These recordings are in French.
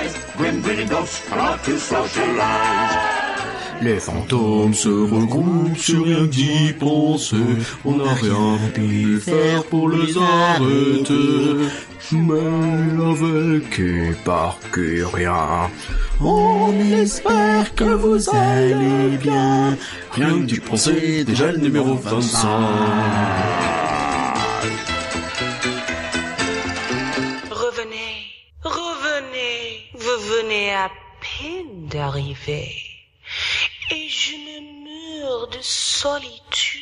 skies. Grim grinning ghosts come out to socialize. Les fantômes se regroupent sur rien que d'y penser. On n'a rien pu faire pour les arrêter. Mais avec Éparcurien, on espère que vous allez bien. Rien que d'y penser, déjà le numéro 25. Revenez, vous venez à peine d'arriver. Et je me meurs de solitude.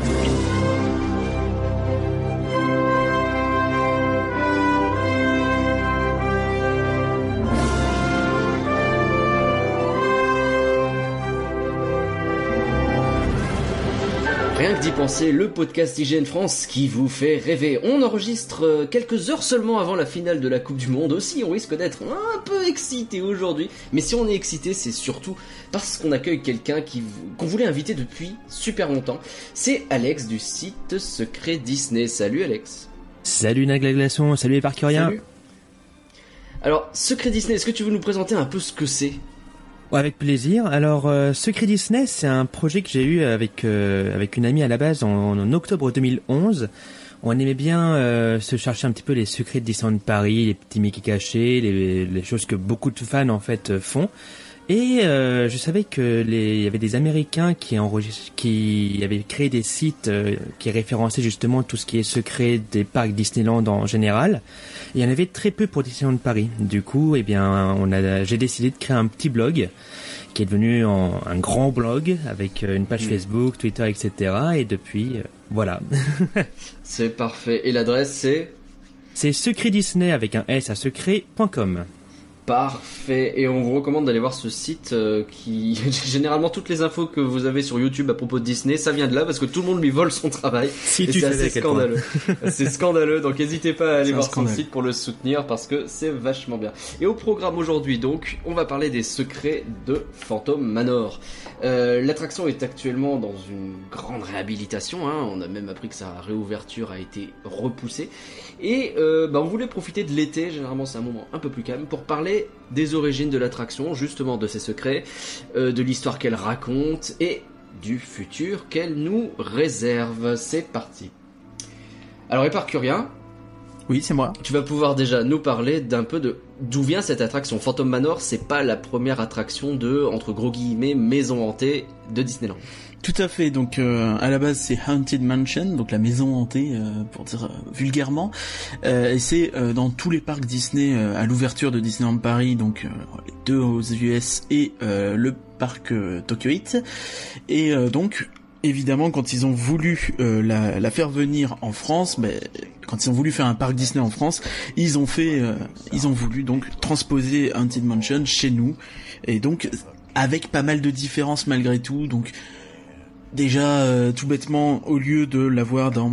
Rien que d'y penser, le podcast IGN France qui vous fait rêver. On enregistre quelques heures seulement avant la finale de la Coupe du Monde. Aussi, on risque d'être un peu excité aujourd'hui. Mais si on est excité, c'est surtout parce qu'on accueille quelqu'un qu'on voulait inviter depuis super longtemps. C'est Alex du site Secret Disney. Salut Alex. Salut Nagla Glaçon, salut Éparcurien. Salut. Alors, Secret Disney, est-ce que tu veux nous présenter un peu ce que c'est ? Avec plaisir. Alors, Secret Disney, c'est un projet que j'ai eu avec une amie à la base en octobre 2011. On aimait bien se chercher un petit peu les secrets de Disneyland Paris, les petits Mickey cachés, les choses que beaucoup de fans en fait font. Et je savais que il y avait des Américains qui avaient créé des sites qui référençaient justement tout ce qui est secret des parcs Disneyland en général. Et il y en avait très peu pour Disneyland Paris. Du coup, eh bien, j'ai décidé de créer un petit blog qui est devenu un grand blog avec une page Facebook, Twitter, etc. Et depuis, voilà. C'est parfait. Et l'adresse c'est Secret Disney avec un S à secret.com. Parfait, et on vous recommande d'aller voir ce site qui généralement toutes les infos que vous avez sur YouTube à propos de Disney, ça vient de là parce que tout le monde lui vole son travail. Et c'est assez scandaleux. C'est scandaleux, donc n'hésitez pas à aller voir son site pour le soutenir parce que c'est vachement bien. Et au programme aujourd'hui, donc, on va parler des secrets de Phantom Manor. L'attraction est actuellement dans une grande réhabilitation, hein. On a même appris que sa réouverture a été repoussée. Et on voulait profiter de l'été, généralement c'est un moment un peu plus calme, pour parler des origines de l'attraction, justement de ses secrets, de l'histoire qu'elle raconte et du futur qu'elle nous réserve. C'est parti. Alors Éparcurien, oui, c'est moi. Tu vas pouvoir déjà nous parler d'un peu de d'où vient cette attraction. Phantom Manor, c'est pas la première attraction de, entre gros guillemets, maison hantée de Disneyland. Tout à fait, donc à la base c'est Haunted Mansion, donc la maison hantée pour dire vulgairement, et c'est dans tous les parcs Disney à l'ouverture de Disneyland Paris, donc les deux aux US et le parc Tokyo Heat, et donc évidemment quand ils ont voulu la faire venir en France, quand ils ont voulu faire un parc Disney en France, ils ont voulu donc transposer Haunted Mansion chez nous, et donc avec pas mal de différences malgré tout, donc déjà, tout bêtement, au lieu de l'avoir dans...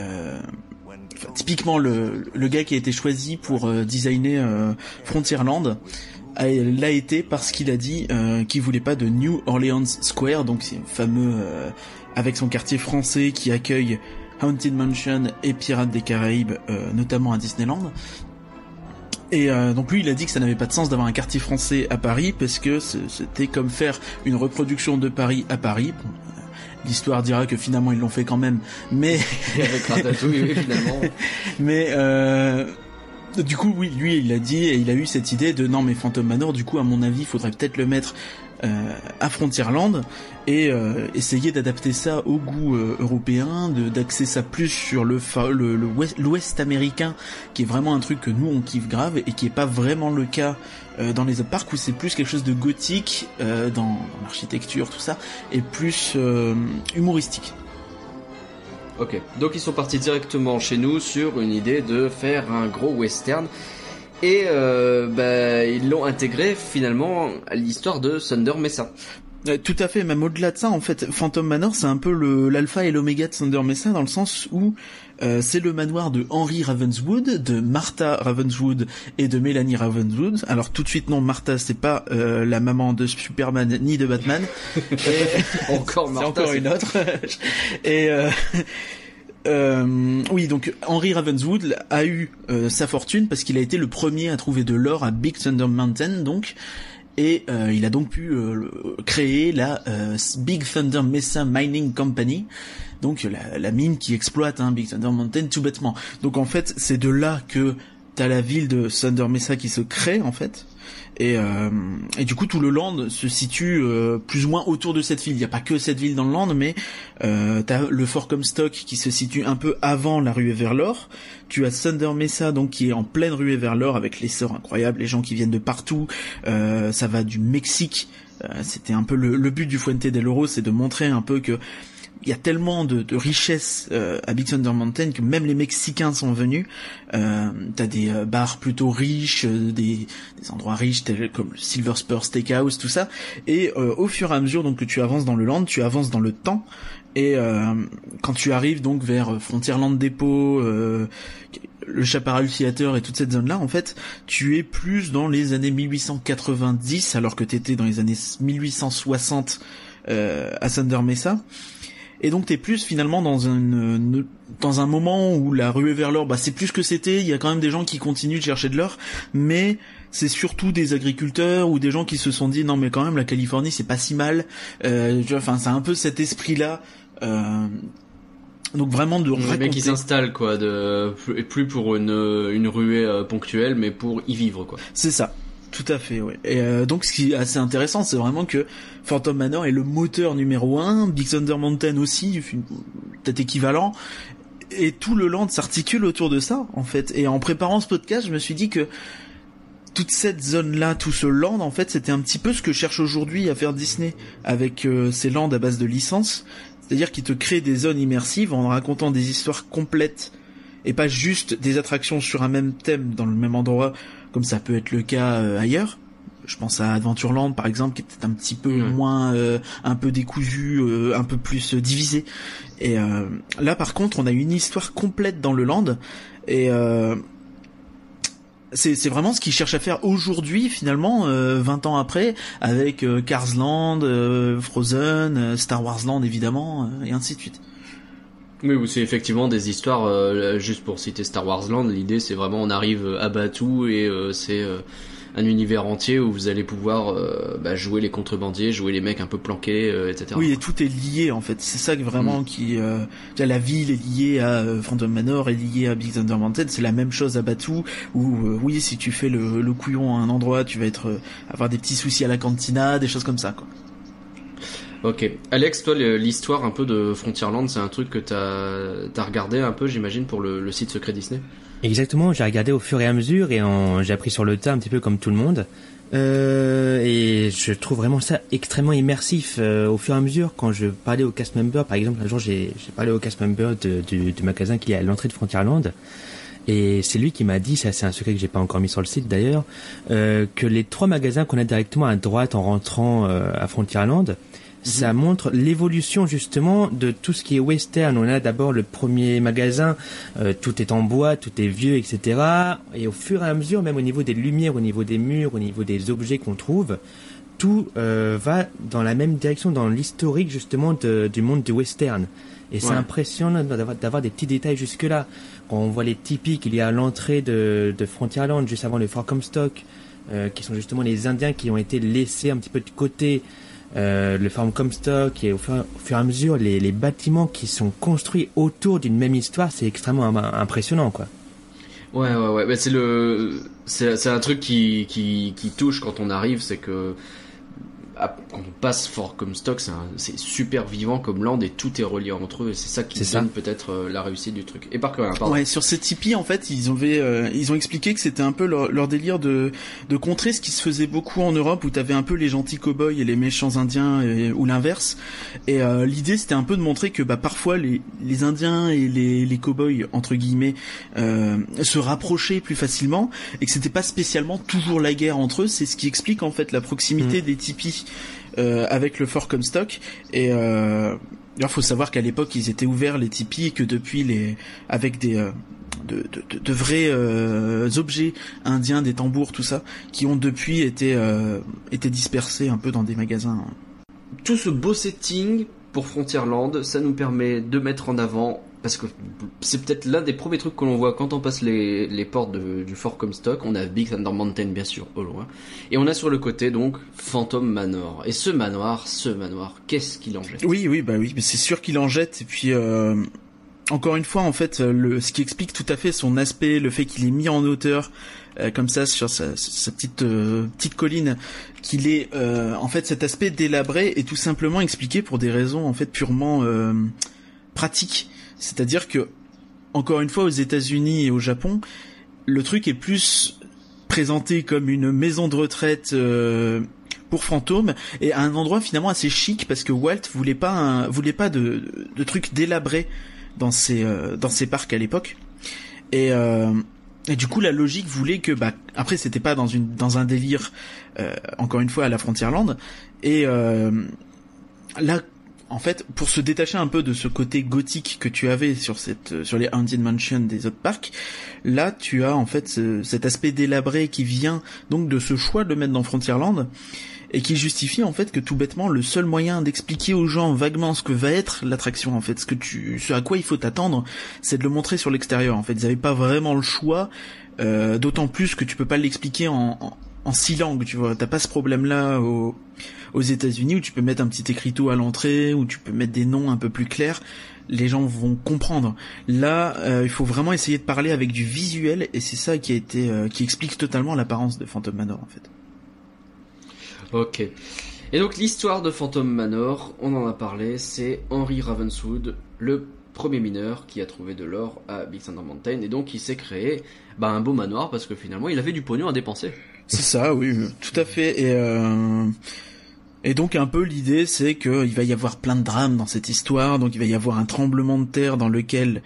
typiquement, le gars qui a été choisi pour designer Frontierland l'a été parce qu'il a dit qu'il voulait pas de New Orleans Square, donc c'est fameux avec son quartier français qui accueille Haunted Mansion et Pirates des Caraïbes, notamment à Disneyland. Et donc lui il a dit que ça n'avait pas de sens d'avoir un quartier français à Paris parce que c'était comme faire une reproduction de Paris à Paris. Bon, l'histoire dira que finalement ils l'ont fait quand même, mais avec Ratatouille, oui, finalement. Mais du coup, oui, lui il a dit et il a eu cette idée de non mais Phantom Manor, du coup à mon avis, il faudrait peut-être le mettre à Frontierland et essayer d'adapter ça au goût européen, d'axer ça plus sur l'ouest américain, qui est vraiment un truc que nous on kiffe grave et qui est pas vraiment le cas dans les autres parcs où c'est plus quelque chose de gothique dans l'architecture, tout ça, et plus humoristique. Ok, donc ils sont partis directement chez nous sur une idée de faire un gros western. Et ils l'ont intégré finalement à l'histoire de Thunder Mesa. Tout à fait, même au-delà de ça, en fait, Phantom Manor, c'est un peu l'alpha et l'oméga de Thunder Mesa, dans le sens où c'est le manoir de Henry Ravenswood, de Martha Ravenswood et de Melanie Ravenswood. Alors tout de suite, non, Martha, c'est pas la maman de Superman ni de Batman. Encore Martha, c'est encore une autre. Et Oui, donc Henry Ravenswood a eu sa fortune parce qu'il a été le premier à trouver de l'or à Big Thunder Mountain, donc, et il a donc pu créer la Big Thunder Mesa Mining Company, donc la mine qui exploite Big Thunder Mountain tout bêtement. Donc en fait, c'est de là que t'as la ville de Thunder Mesa qui se crée en fait. Et du coup tout le land se situe plus ou moins autour de cette ville. Il n'y a pas que cette ville dans le land, mais t'as le Fort Comstock qui se situe un peu avant la ruée vers l'or. Tu as Thunder Mesa donc qui est en pleine ruée vers l'or avec l'essor incroyable, les gens qui viennent de partout. Ça va du Mexique. C'était un peu le but du Fuente del Oro, c'est de montrer un peu que il y a tellement de richesses à Big Thunder Mountain que même les Mexicains sont venus. T'as des bars plutôt riches, des endroits riches tels comme le Silver Spur Steakhouse, tout ça. Et au fur et à mesure donc que tu avances dans le land, tu avances dans le temps. Et quand tu arrives donc vers Frontierland Depot, le Chaparral Theater et toute cette zone-là, en fait, tu es plus dans les années 1890 alors que t'étais dans les années 1860 à Thunder Mesa. Et donc t'es plus finalement dans un moment où la ruée vers l'or, c'est plus que c'était. Il y a quand même des gens qui continuent de chercher de l'or, mais c'est surtout des agriculteurs ou des gens qui se sont dit non mais quand même la Californie c'est pas si mal. Tu vois, enfin c'est un peu cet esprit-là. Donc vraiment de raconter. Les mecs qui s'installent quoi, plus pour une ruée ponctuelle, mais pour y vivre quoi. C'est ça. Tout à fait, ouais. Et donc ce qui est assez intéressant, c'est vraiment que Phantom Manor est le moteur numéro 1, Big Thunder Mountain aussi, peut-être équivalent, et tout le land s'articule autour de ça, en fait. Et en préparant ce podcast, je me suis dit que toute cette zone-là, tout ce land, en fait, c'était un petit peu ce que cherche aujourd'hui à faire Disney avec ces lands à base de licences, c'est-à-dire qu'ils te créent des zones immersives en racontant des histoires complètes et pas juste des attractions sur un même thème dans le même endroit, comme ça peut être le cas ailleurs. Je pense à Adventureland par exemple, qui est peut-être un petit peu moins un peu décousu, un peu plus divisé. Et là par contre on a une histoire complète dans le land, et c'est vraiment ce qu'ils cherchent à faire aujourd'hui finalement, 20 ans après, avec Cars Land, Frozen, Star Wars Land évidemment, et ainsi de suite. Oui, c'est effectivement des histoires, juste pour citer Star Wars Land, l'idée c'est vraiment on arrive à Batuu et c'est un univers entier où vous allez pouvoir jouer les contrebandiers, jouer les mecs un peu planqués, etc. Oui, et tout est lié en fait, c'est ça que vraiment qui... la ville est liée à Phantom Manor, est liée à Big Thunder Mountain, c'est la même chose à Batuu, où oui, si tu fais le couillon à un endroit, tu vas avoir des petits soucis à la cantina, des choses comme ça quoi. Ok. Alex, toi, l'histoire un peu de Frontierland, c'est un truc que t'as regardé un peu, j'imagine, pour le site Secret Disney? Exactement, j'ai regardé au fur et à mesure et j'ai appris sur le tas un petit peu comme tout le monde. Et je trouve vraiment ça extrêmement immersif au fur et à mesure. Quand je parlais au cast member, par exemple, un jour j'ai parlé au cast member du magasin qui est à l'entrée de Frontierland. Et c'est lui qui m'a dit, ça c'est un secret que j'ai pas encore mis sur le site d'ailleurs, que les 3 magasins qu'on a directement à droite en rentrant à Frontierland, ça montre l'évolution justement de tout ce qui est western. On a d'abord le premier magasin, tout est en bois, tout est vieux, etc. Et au fur et à mesure, même au niveau des lumières, au niveau des murs, au niveau des objets qu'on trouve, tout va dans la même direction, dans l'historique justement du monde du western. Et c'est impressionnant d'avoir des petits détails jusque-là. Quand on voit les tipis qu'il y a à l'entrée de Frontierland, juste avant le Fort Comstock, qui sont justement les Indiens qui ont été laissés un petit peu de côté, le Fort Comstock, et au fur et à mesure les bâtiments qui sont construits autour d'une même histoire, c'est extrêmement impressionnant quoi. Ouais. Mais c'est un truc qui touche quand on arrive, c'est que quand on passe Fort Comstock, c'est super vivant comme land et tout est relié entre eux, et c'est ça qui donne peut-être la réussite du truc. Et par contre, pardon. Ouais, sur ces tipis, en fait, ils ont expliqué que c'était un peu leur délire de contrer ce qui se faisait beaucoup en Europe, où t'avais un peu les gentils cow-boys et les méchants indiens, ou l'inverse. Et l'idée, c'était un peu de montrer que parfois les Indiens et les cow-boys entre guillemets se rapprochaient plus facilement, et que c'était pas spécialement toujours la guerre entre eux. C'est ce qui explique en fait la proximité des tipis avec le Fort Comstock. Et il faut savoir qu'à l'époque ils étaient ouverts les tipis, et que depuis avec des de vrais objets indiens, des tambours, tout ça, qui ont depuis été dispersés un peu dans des magasins. Tout ce beau setting pour Frontierland, ça nous permet de mettre en avant parce que c'est peut-être l'un des premiers trucs que l'on voit quand on passe les portes du fort Comstock. On a Big Thunder Mountain bien sûr au loin, et on a sur le côté donc Phantom Manor. Et ce manoir, qu'est-ce qu'il en jette? Oui, mais c'est sûr qu'il en jette. Et puis encore une fois, en fait, ce qui explique tout à fait son aspect, le fait qu'il est mis en hauteur comme ça sur sa petite colline, qu'il est en fait cet aspect délabré est tout simplement expliqué pour des raisons en fait purement pratiques. C'est-à-dire que, encore une fois, aux États-Unis et au Japon, le truc est plus présenté comme une maison de retraite pour fantômes, et à un endroit finalement assez chic, parce que Walt voulait pas de trucs délabrés dans ses parcs à l'époque. Et du coup, la logique voulait que, après, c'était pas dans un délire, encore une fois, à la Frontierland. Et là, en fait, pour se détacher un peu de ce côté gothique que tu avais sur les Haunted Mansion des autres parcs, là, tu as en fait cet aspect délabré qui vient donc de ce choix de le mettre dans Frontierland, et qui justifie en fait que tout bêtement, le seul moyen d'expliquer aux gens vaguement ce que va être l'attraction, en fait, ce à quoi il faut t'attendre, c'est de le montrer sur l'extérieur. En fait, ils avaient pas vraiment le choix, d'autant plus que tu peux pas l'expliquer en 6 langues, tu vois. T'as pas ce problème-là aux États-Unis où tu peux mettre un petit écriteau à l'entrée, où tu peux mettre des noms un peu plus clairs. Les gens vont comprendre. Là, il faut vraiment essayer de parler avec du visuel, et c'est ça qui explique totalement l'apparence de Phantom Manor, en fait. Ok. Et donc l'histoire de Phantom Manor, on en a parlé, c'est Henry Ravenswood, le premier mineur qui a trouvé de l'or à Big Thunder Mountain, et donc il s'est créé un beau manoir parce que finalement il avait du pognon à dépenser. C'est ça, oui, tout à fait. Et donc un peu l'idée, c'est que il va y avoir plein de drames dans cette histoire. Donc il va y avoir un tremblement de terre dans lequel,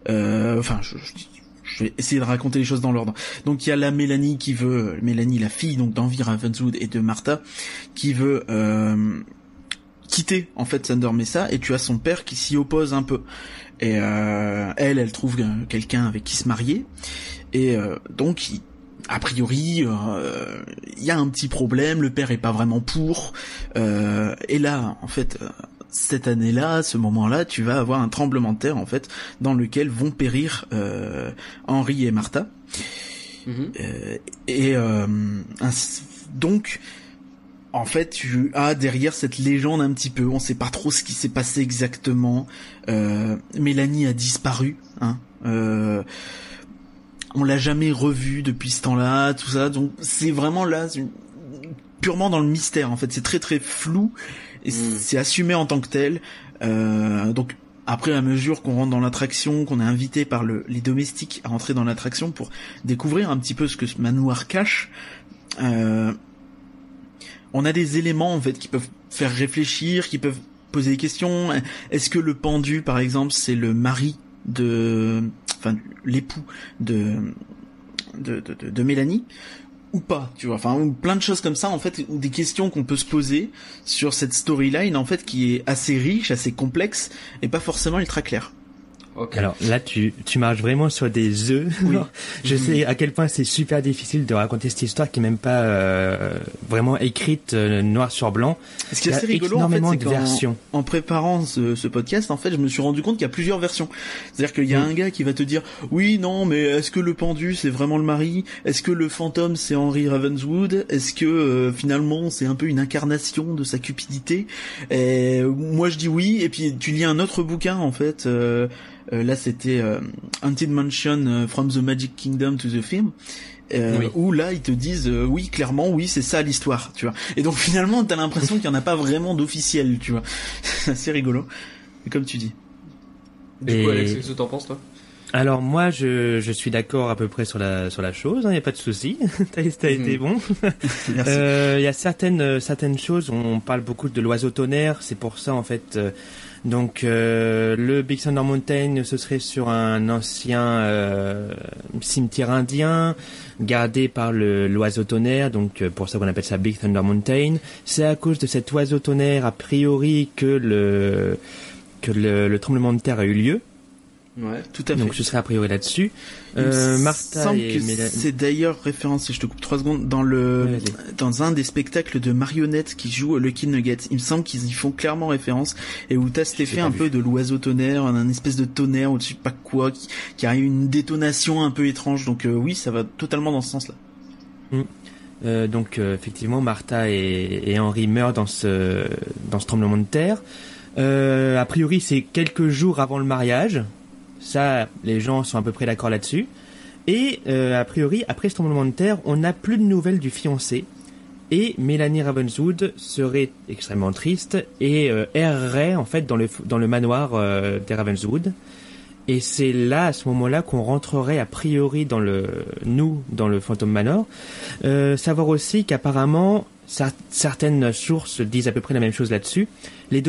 je vais essayer de raconter les choses dans l'ordre. Donc il y a la Mélanie, la fille donc d'Henry Ravenswood et de Martha, qui veut quitter en fait Thunder Mesa, et tu as son père qui s'y oppose un peu. Et elle trouve quelqu'un avec qui se marier, et donc a priori, il y a un petit problème, le père est pas vraiment pour, et là, en fait, cette année-là, à ce moment-là, tu vas avoir un tremblement de terre, en fait, dans lequel vont périr Henry et Martha. Donc, en fait, tu as derrière cette légende un petit peu, on sait pas trop ce qui s'est passé exactement. Mélanie a disparu, hein. On l'a jamais revue depuis ce temps-là, tout ça. Donc c'est vraiment là purement dans le mystère. En fait, c'est très très flou et c'est assumé en tant que tel. Donc après, à mesure qu'on rentre dans l'attraction, qu'on est invité par les domestiques à rentrer dans l'attraction pour découvrir un petit peu ce que ce manoir cache, on a des éléments en fait qui peuvent faire réfléchir, qui peuvent poser des questions. Est-ce que le pendu, par exemple, c'est le mari l'époux de Mélanie ou pas, tu vois, enfin plein de choses comme ça en fait, ou des questions qu'on peut se poser sur cette storyline en fait qui est assez riche, assez complexe et pas forcément ultra claire. Okay. Alors là, tu marches vraiment sur des œufs. Oui. Je sais à quel point c'est super difficile de raconter cette histoire qui est même pas vraiment écrite noir sur blanc. Ce qui est assez rigolo en fait, c'est qu'en préparant ce podcast, en fait, je me suis rendu compte qu'il y a plusieurs versions. C'est-à-dire qu'il y a un gars qui va te dire oui, non, mais est-ce que le pendu c'est vraiment le mari? Est-ce que le fantôme c'est Henry Ravenswood? Est-ce que finalement c'est un peu une incarnation de sa cupidité? Et moi je dis oui, et puis tu lis un autre bouquin en fait. Là c'était Haunted Mansion from the Magic Kingdom to the Film, où là ils te disent oui, clairement oui, c'est ça l'histoire, tu vois. Et donc finalement t'as l'impression qu'il y en a pas vraiment d'officiel, tu vois. C'est assez rigolo. Et comme tu dis. Du coup, Alex, qu'est-ce que t'en penses toi? Alors moi je suis d'accord à peu près sur la chose, hein, y a pas de souci. T'as été bon. Merci. Il y a certaines choses, on parle beaucoup de l'oiseau tonnerre, c'est pour ça en fait. Donc le Big Thunder Mountain, ce serait sur un ancien cimetière indien gardé par l'oiseau tonnerre, donc pour ça qu'on appelle ça Big Thunder Mountain. C'est à cause de cet oiseau tonnerre a priori que le tremblement de terre a eu lieu. Ouais, tout à fait. Donc ce serait a priori là-dessus. Martha et Mélanie. C'est d'ailleurs référencé, je te coupe 3 secondes, dans un des spectacles de marionnettes qui joue Lucky Nugget. Il me semble qu'ils y font clairement référence, et où t'as cet effet un peu de l'oiseau tonnerre, un espèce de tonnerre ou je sais pas quoi, qui arrive, une détonation un peu étrange. Donc oui, ça va totalement dans ce sens-là. Donc effectivement, Martha et Henry meurent dans ce tremblement de terre. A priori, c'est quelques jours avant le mariage. Ça, les gens sont à peu près d'accord là-dessus. Et a priori, après ce tremblement de terre, on n'a plus de nouvelles du fiancé. Et Mélanie Ravenswood serait extrêmement triste et errerait en fait dans le manoir des Ravenswood. Et c'est là, à ce moment-là, qu'on rentrerait a priori dans le Phantom Manor. Savoir aussi qu'apparemment, certaines sources disent à peu près la même chose là-dessus. Les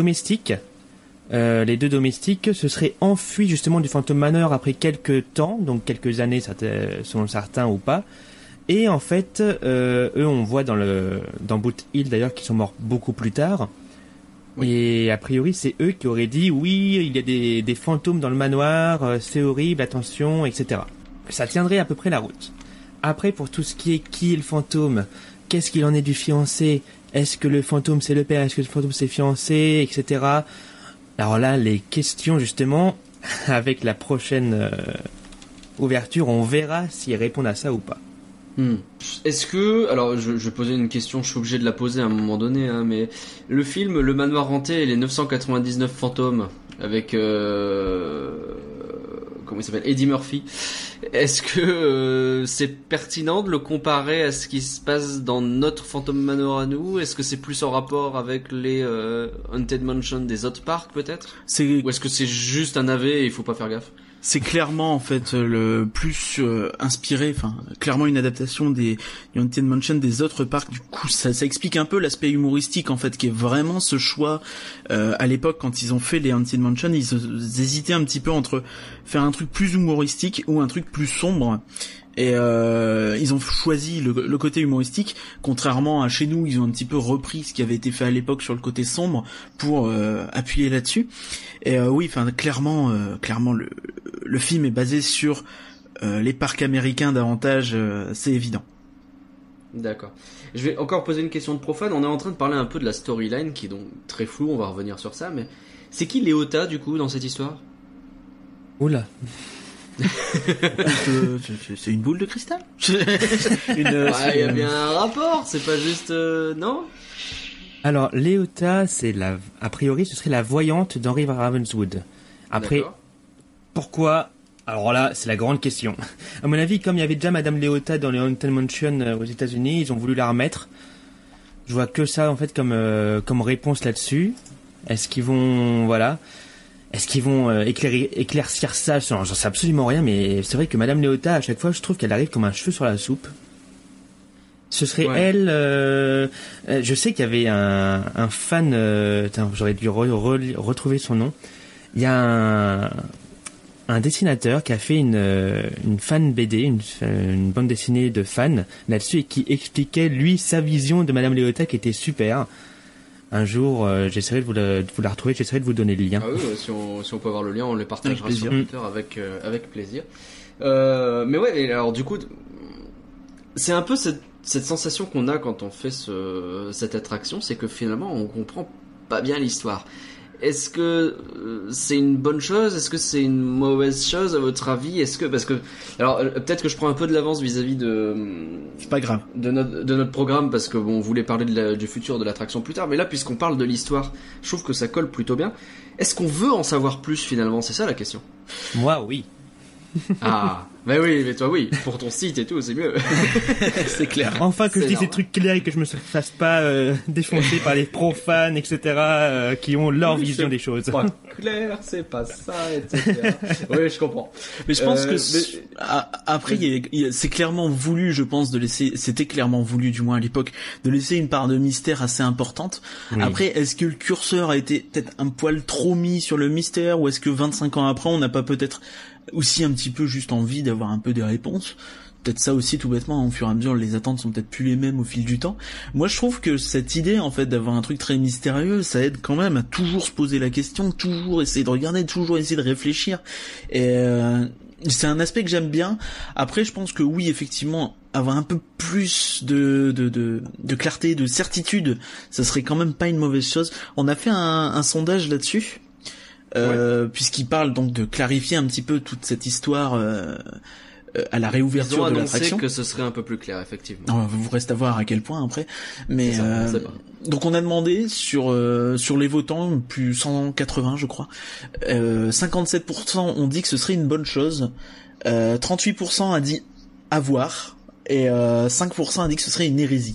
deux domestiques se seraient enfuis justement du Phantom Manor après quelques temps, donc quelques années selon certains ou pas. Et en fait, eux, on voit dans Boot Hill d'ailleurs qu'ils sont morts beaucoup plus tard. Oui. Et a priori, c'est eux qui auraient dit oui, il y a des fantômes dans le manoir, c'est horrible, attention, etc. Ça tiendrait à peu près la route. Après, pour tout ce qui est le fantôme, qu'est-ce qu'il en est du fiancé, est-ce que le fantôme c'est le père, est-ce que le fantôme c'est le fiancé, etc. Alors là, les questions, justement, avec la prochaine ouverture, on verra s'ils répondent à ça ou pas. Est-ce que... Alors, je vais poser une question, je suis obligé de la poser à un moment donné, hein, mais le film Le Manoir Hanté et les 999 fantômes, avec... comment il s'appelle, Eddie Murphy, est-ce que c'est pertinent de le comparer à ce qui se passe dans notre Phantom Manor à nous? Est-ce que c'est plus en rapport avec les Haunted Mansion des autres parcs peut-être? Ou est-ce que c'est juste un AV et il faut pas faire gaffe? C'est clairement en fait le plus inspiré, enfin clairement une adaptation des Haunted Mansion des autres parcs. Du coup, ça explique un peu l'aspect humoristique en fait, qui est vraiment ce choix. À l'époque, quand ils ont fait les Haunted Mansion, ils hésitaient un petit peu entre faire un truc plus humoristique ou un truc plus sombre. Et ils ont choisi le côté humoristique, contrairement à chez nous, ils ont un petit peu repris ce qui avait été fait à l'époque sur le côté sombre pour appuyer là-dessus. Et oui, enfin clairement le film est basé sur les parcs américains davantage, c'est évident. D'accord. Je vais encore poser une question de profane. On est en train de parler un peu de la storyline qui est donc très floue, on va revenir sur ça, mais c'est qui Léota du coup dans cette histoire? Oula. C'est une boule de cristal. Il y a bien un rapport, c'est pas juste non. Alors Léota, a priori ce serait la voyante d'Henry Ravenswood. Après, d'accord. Pourquoi? Alors là, c'est la grande question. À mon avis, comme il y avait déjà Madame Léota dans les Haunted Mansion aux États-Unis, ils ont voulu la remettre. Je vois que ça en fait comme réponse là-dessus. Est-ce qu'ils vont éclaircir ça? J'en sais absolument rien, mais c'est vrai que Madame Léota, à chaque fois, je trouve qu'elle arrive comme un cheveu sur la soupe. Ce serait elle... je sais qu'il y avait un fan... j'aurais dû retrouver son nom. Il y a un dessinateur qui a fait une fan BD, une bande dessinée de fans là-dessus, et qui expliquait, lui, sa vision de Madame Léota, qui était super. Un jour, j'essaierai de vous la retrouver, j'essaierai de vous donner le lien. Ah oui, si on peut avoir le lien, on le partagera sur Twitter avec plaisir. Mais ouais, et alors du coup, c'est un peu cette sensation qu'on a quand on fait cette attraction, c'est que finalement, on comprend pas bien l'histoire. Est-ce que c'est une bonne chose? Est-ce que c'est une mauvaise chose à votre avis? Alors peut-être que je prends un peu de l'avance vis-à-vis de... C'est pas grave. De notre programme, parce que on voulait parler du futur de l'attraction plus tard, mais là puisqu'on parle de l'histoire, je trouve que ça colle plutôt bien. Est-ce qu'on veut en savoir plus finalement? C'est ça la question. Moi, oui. Ah, bah oui, mais toi oui, pour ton site et tout, c'est mieux. C'est clair. Enfin que je dise des trucs clairs et que je me fasse pas défoncer par les profanes, etc., qui ont leur vision des choses. C'est pas clair, c'est pas ça, etc. Oui, je comprends. Mais je pense que après, c'est clairement voulu, je pense, c'était clairement voulu, du moins à l'époque, de laisser une part de mystère assez importante. Oui. Après, est-ce que le curseur a été peut-être un poil trop mis sur le mystère, ou est-ce que 25 ans après, on n'a pas peut-être aussi un petit peu juste envie d'avoir un peu des réponses? peut-être ça aussi tout bêtement, au fur et à mesure les attentes sont peut-être plus les mêmes au fil du temps. Moi je trouve que cette idée en fait d'avoir un truc très mystérieux, ça aide quand même à toujours se poser la question, toujours essayer de regarder, toujours essayer de réfléchir, et c'est un aspect que j'aime bien. Après je pense que oui, effectivement, avoir un peu plus de clarté, de certitude, ça serait quand même pas une mauvaise chose. On a fait un sondage là-dessus, puisqu'il parle donc de clarifier un petit peu toute cette histoire à la réouverture de l'attraction. Que ce serait un peu plus clair, effectivement. Vous reste à voir à quel point après, mais ça, donc on a demandé sur les votants, plus 180 je crois, 57% ont dit que ce serait une bonne chose, 38% a dit à voir, et 5% a dit que ce serait une hérésie.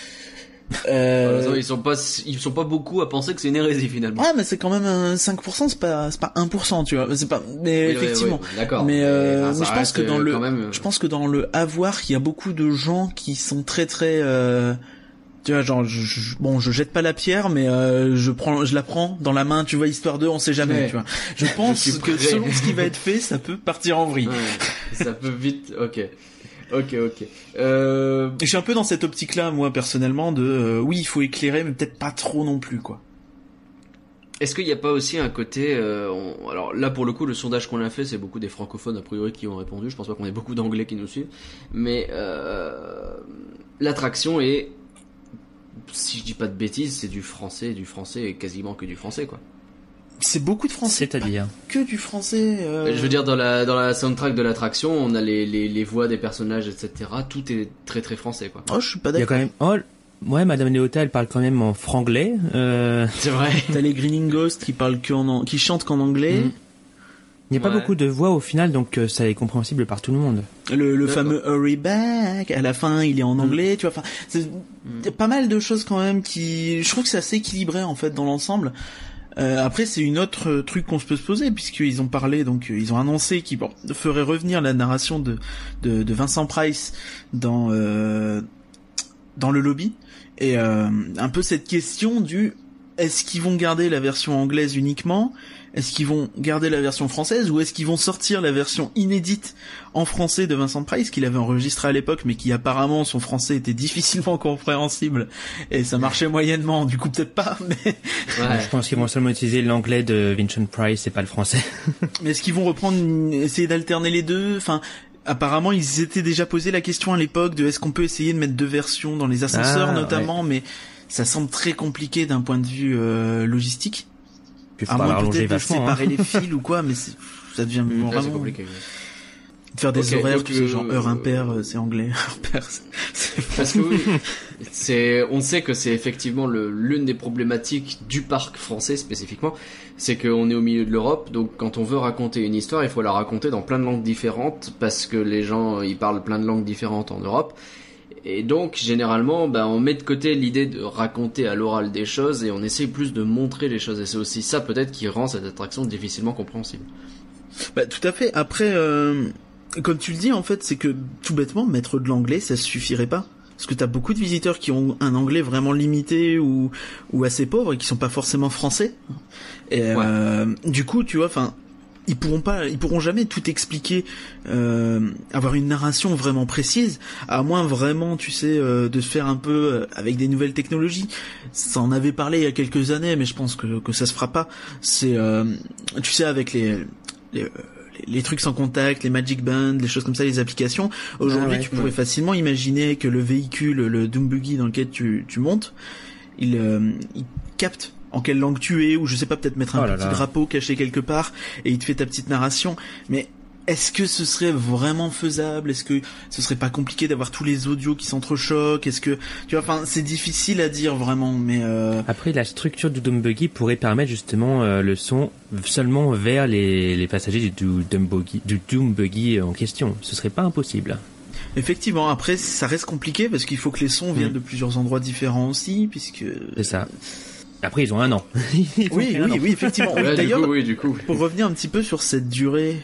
Ils sont pas beaucoup à penser que c'est une hérésie finalement. Ah mais c'est quand même 5%, c'est pas 1%, tu vois. C'est pas, mais oui, effectivement. Oui, d'accord. Mais je pense que dans je pense que dans le avoir, il y a beaucoup de gens qui sont très tu vois, genre je jette pas la pierre, mais je la prends dans la main, tu vois, histoire de, on sait jamais, tu vois. Je pense que selon ce qui va être fait, ça peut partir en vrille. Ça peut vite. Ok. Je suis un peu dans cette optique-là, moi, personnellement, de oui, il faut éclairer, mais peut-être pas trop non plus, quoi. Est-ce qu'il n'y a pas aussi un côté... Alors là, pour le coup, le sondage qu'on a fait, c'est beaucoup des francophones, a priori, qui ont répondu. Je pense pas qu'on ait beaucoup d'anglais qui nous suivent. Mais l'attraction est... Si je dis pas de bêtises, c'est du français et quasiment que du français, quoi. C'est beaucoup de français. C'est-à-dire que du français. Je veux dire, dans la soundtrack de l'attraction, on a les voix des personnages, etc. Tout est très très français, quoi. Oh, je suis pas d'accord. Il y a quand même... ouais, Madame Léota, elle parle quand même en franglais. C'est vrai. T'as les Grinning Ghosts qui chantent qu'en anglais. Il n'y a pas beaucoup de voix au final, donc ça est compréhensible par tout le monde. Le fameux Hurry Back, à la fin, il est en anglais, tu vois. Enfin, y a pas mal de choses quand même qui... Je trouve que c'est assez équilibré, en fait, dans l'ensemble. Après, c'est une autre truc qu'on peut se poser, puisqu'ils ont parlé, donc ils ont annoncé qu'ils feraient revenir la narration de Vincent Price dans le lobby, et un peu cette question du est-ce qu'ils vont garder la version anglaise uniquement, est-ce qu'ils vont garder la version française, ou est-ce qu'ils vont sortir la version inédite en français de Vincent Price qu'il avait enregistré à l'époque, mais qui apparemment son français était difficilement compréhensible et ça marchait moyennement, du coup peut-être pas, mais je pense qu'ils vont seulement utiliser l'anglais de Vincent Price et pas le français. Mais est-ce qu'ils vont essayer d'alterner les deux? Enfin, apparemment ils s'étaient déjà posé la question à l'époque de est-ce qu'on peut essayer de mettre deux versions dans les ascenseurs notamment, mais ça semble très compliqué d'un point de vue logistique. À moins peut-être de séparer les fils ou quoi, mais ça devient vraiment compliqué. De faire des horaires, tu sais, genre heure impair, c'est anglais, heure pair, c'est parce que oui, on sait que c'est effectivement l'une des problématiques du parc français spécifiquement, c'est qu'on est au milieu de l'Europe, donc quand on veut raconter une histoire, il faut la raconter dans plein de langues différentes, parce que les gens, ils parlent plein de langues différentes en Europe. Et donc, généralement, on met de côté l'idée de raconter à l'oral des choses et on essaie plus de montrer les choses. Et c'est aussi ça, peut-être, qui rend cette attraction difficilement compréhensible. Tout à fait. Après, comme tu le dis, en fait, c'est que, tout bêtement, mettre de l'anglais, ça suffirait pas. Parce que t'as beaucoup de visiteurs qui ont un anglais vraiment limité ou assez pauvre et qui sont pas forcément français. Et, du coup, tu vois, enfin, ils pourront jamais tout expliquer, avoir une narration vraiment précise, à moins vraiment, tu sais, de se faire un peu avec des nouvelles technologies. Ça en avait parlé il y a quelques années, mais je pense que ça se fera pas. C'est, tu sais, avec les trucs sans contact, les Magic Band, les choses comme ça, les applications. Aujourd'hui, tu pourrais facilement imaginer que le véhicule, le Doom Buggy dans lequel tu montes, il capte en quelle langue tu es, ou je sais pas, peut-être mettre un petit drapeau caché quelque part et il te fait ta petite narration. Mais est-ce que ce serait vraiment faisable? Est-ce que ce serait pas compliqué d'avoir tous les audios qui s'entrechoquent? Est-ce que, tu vois, enfin, c'est difficile à dire vraiment, mais Après, la structure du Doom Buggy pourrait permettre justement le son seulement vers les passagers du Doom Buggy en question. Ce serait pas impossible. Effectivement, après, ça reste compliqué parce qu'il faut que les sons viennent de plusieurs endroits différents aussi, puisque... C'est ça. Après, ils ont un an. Oui, effectivement. D'ailleurs, du coup. Pour revenir un petit peu sur cette durée,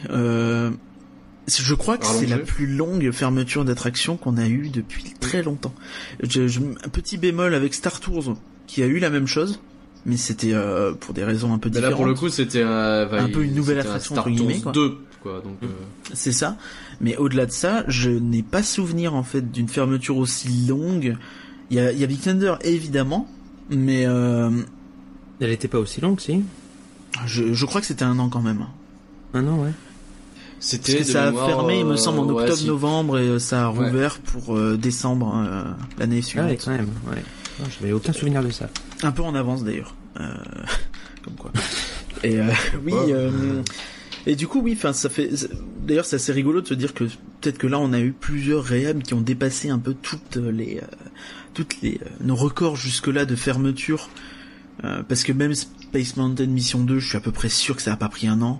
je crois que c'est la plus longue fermeture d'attraction qu'on a eue depuis très longtemps. Un petit bémol avec Star Tours, qui a eu la même chose. mais c'était pour des raisons un peu différentes. Là pour le coup c'était un peu une nouvelle attraction entre guillemets, quoi. 2 quoi, donc c'est ça. Mais au-delà de ça, je n'ai pas souvenir en fait d'une fermeture aussi longue. Il y a Big Thunder évidemment, mais elle était pas aussi longue, si. Je crois que c'était 1 an quand même. 1 an, ouais. C'était parce que ça a fermé, il me semble, en octobre-novembre et ça a rouvert pour décembre l'année suivante. Ah ouais, quand même. Ouais. Non, j'avais aucun souvenir de ça. Un peu en avance d'ailleurs. Comme quoi. Et oui. Et du coup, oui. Enfin, ça fait. D'ailleurs, c'est assez rigolo de se dire que peut-être que là, on a eu plusieurs réhab qui ont dépassé un peu toutes les nos records jusque-là de fermeture. Parce que même Space Mountain Mission 2, je suis à peu près sûr que ça a pas pris 1 an.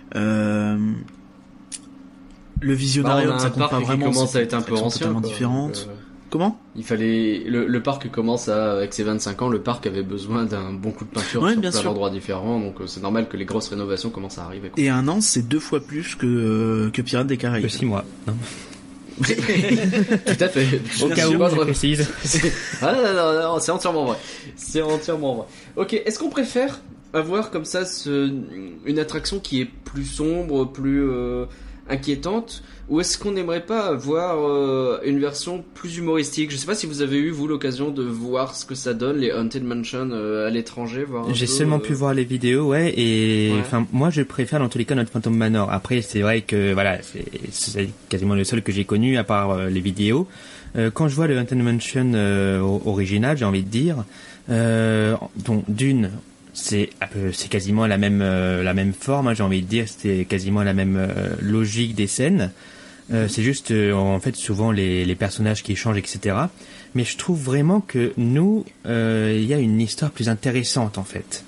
Le Visionarium, ça compte pas vraiment. Commence à être un peu ancien, totalement différente. Comment? Il fallait le parc commence avec ses 25 ans, le parc avait besoin d'un bon coup de peinture sur plein d'endroits différents, donc c'est normal que les grosses rénovations commencent à arriver, quoi. Et 1 an, c'est 2 fois plus que Pirates des Caraïbes. Que 6 mois, non? Tout à fait. Au cas où, je précise. Non, c'est entièrement vrai. C'est entièrement vrai. Ok, est-ce qu'on préfère avoir comme ça une attraction qui est plus sombre, plus inquiétante, ou est-ce qu'on n'aimerait pas avoir une version plus humoristique? Je sais pas si vous avez eu vous l'occasion de voir ce que ça donne les Haunted Mansion à l'étranger, voir. J'ai seulement pu voir les vidéos, ouais, et enfin moi je préfère dans tous les cas notre Phantom Manor. Après c'est vrai que voilà, c'est quasiment le seul que j'ai connu à part les vidéos. Quand je vois le Haunted Mansion original, j'ai envie de dire, donc d'une, c'est quasiment la même forme, hein, j'ai envie de dire, c'est quasiment la même logique des scènes. C'est juste en fait souvent les personnages qui changent, etc. Mais je trouve vraiment que nous, il y a une histoire plus intéressante en fait.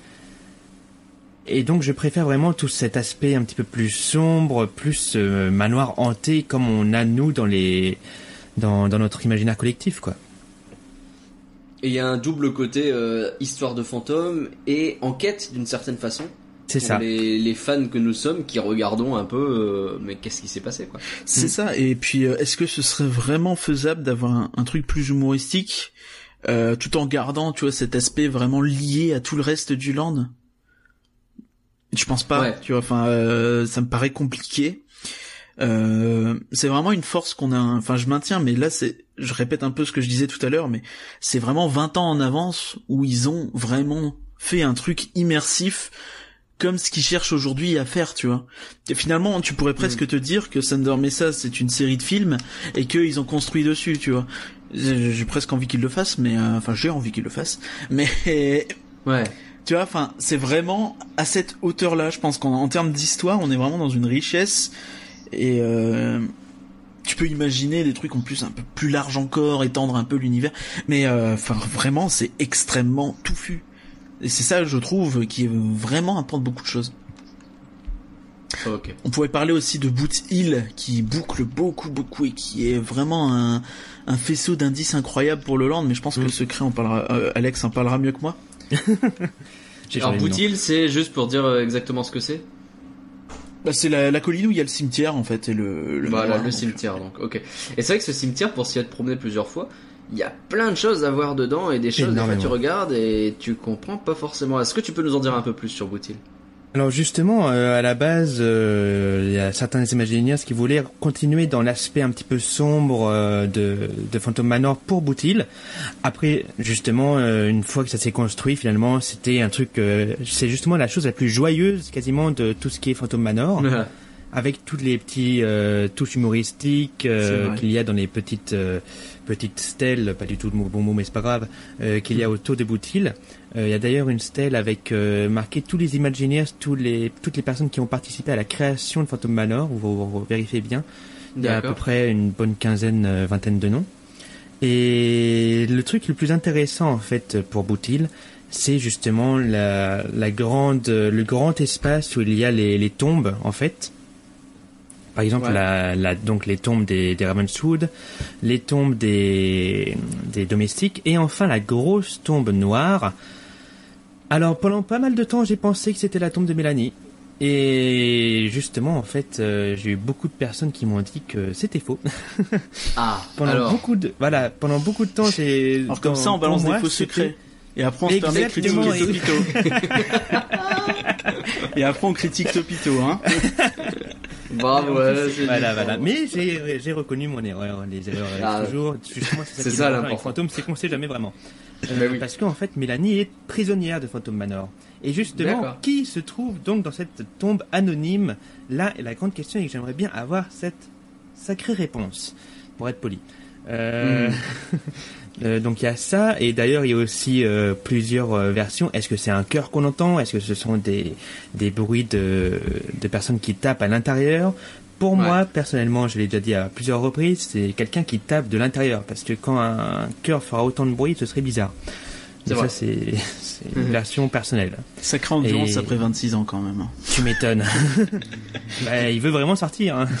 Et donc je préfère vraiment tout cet aspect un petit peu plus sombre, plus manoir hanté comme on a nous dans notre imaginaire collectif, quoi. Et il y a un double côté histoire de fantôme et enquête d'une certaine façon. C'est ça. Les fans que nous sommes qui regardons un peu mais qu'est-ce qui s'est passé, quoi. C'est ça. Et puis est-ce que ce serait vraiment faisable d'avoir un truc plus humoristique tout en gardant, tu vois, cet aspect vraiment lié à tout le reste du land? Je pense pas, tu vois, enfin ça me paraît compliqué. C'est vraiment une force qu'on a, enfin je maintiens, mais là je répète un peu ce que je disais tout à l'heure, mais c'est vraiment 20 ans en avance où ils ont vraiment fait un truc immersif comme ce qu'ils cherchent aujourd'hui à faire, tu vois. Et finalement, tu pourrais presque te dire que Thunder Mesa c'est une série de films et qu'ils ont construit dessus, tu vois. J'ai presque envie qu'ils le fassent, mais enfin j'ai envie qu'ils le fassent, mais ouais. Tu vois, enfin c'est vraiment à cette hauteur-là, je pense qu'en termes d'histoire, on est vraiment dans une richesse. Et tu peux imaginer des trucs en plus un peu plus larges encore, étendre un peu l'univers, mais enfin vraiment c'est extrêmement touffu. Et c'est ça, je trouve, qui vraiment apporte beaucoup de choses. Okay. On pourrait parler aussi de Boot Hill qui boucle beaucoup et qui est vraiment un faisceau d'indices incroyable pour le land, mais je pense que le secret on parlera, Alex en parlera mieux que moi. Alors Boot Hill, c'est juste pour dire exactement ce que c'est. Bah c'est la colline où il y a le cimetière en fait et le voilà, le cimetière donc. OK. Et c'est vrai que ce cimetière, pour s'y être promené plusieurs fois, il y a plein de choses à voir dedans et des choses des fois tu regardes et tu comprends pas forcément. Est-ce que tu peux nous en dire un peu plus sur Boot Hill? Alors justement, à la base, il y a certains Imagineers qui voulaient continuer dans l'aspect un petit peu sombre de Phantom Manor pour Boot Hill. Après, justement, une fois que ça s'est construit, finalement, c'était un truc... c'est justement la chose la plus joyeuse quasiment de tout ce qui est Phantom Manor. Avec toutes les petits touches humoristiques qu'il y a dans les petites stèles, pas du tout le bon mot mais c'est pas grave, qu'il y a autour de Boot Hill. Il y a d'ailleurs une stèle avec marqué tous les Imagineers, toutes les personnes qui ont participé à la création de Phantom Manor, vous vérifiez bien. Il y a à peu près une bonne quinzaine, vingtaine de noms. Et le truc le plus intéressant en fait pour Boot Hill, c'est justement le grand espace où il y a les tombes en fait. Par exemple, donc les tombes des Ravenswood, les tombes des domestiques, et enfin la grosse tombe noire. Alors, pendant pas mal de temps, j'ai pensé que c'était la tombe de Mélanie. Et justement, en fait, j'ai eu beaucoup de personnes qui m'ont dit que c'était faux. Ah, pendant beaucoup de temps, j'ai... Alors comme ça, on balance des faux secrets. Et après on se permet de critiquer Topito. Et après on critique Topito, hein. Bravo, voilà. Mais j'ai reconnu mon erreur. Les erreurs toujours. Justement, c'est ça l'important avec Phantom, c'est qu'on sait jamais vraiment. Parce qu'en fait, Mélanie est prisonnière de Phantom Manor. Et justement, qui se trouve donc dans cette tombe anonyme? Là, la grande question est que j'aimerais bien avoir cette sacrée réponse, pour être poli. Donc il y a ça, et d'ailleurs il y a aussi plusieurs versions. Est-ce que c'est un cœur qu'on entend? Est-ce que ce sont des bruits de personnes qui tapent à l'intérieur? Pour moi, personnellement, je l'ai déjà dit à plusieurs reprises, c'est quelqu'un qui tape de l'intérieur, parce que quand un cœur fera autant de bruit, ce serait bizarre. Mais ça, c'est une version personnelle. Sacrée endurance après 26 ans quand même. Tu m'étonnes. Il veut vraiment sortir, hein.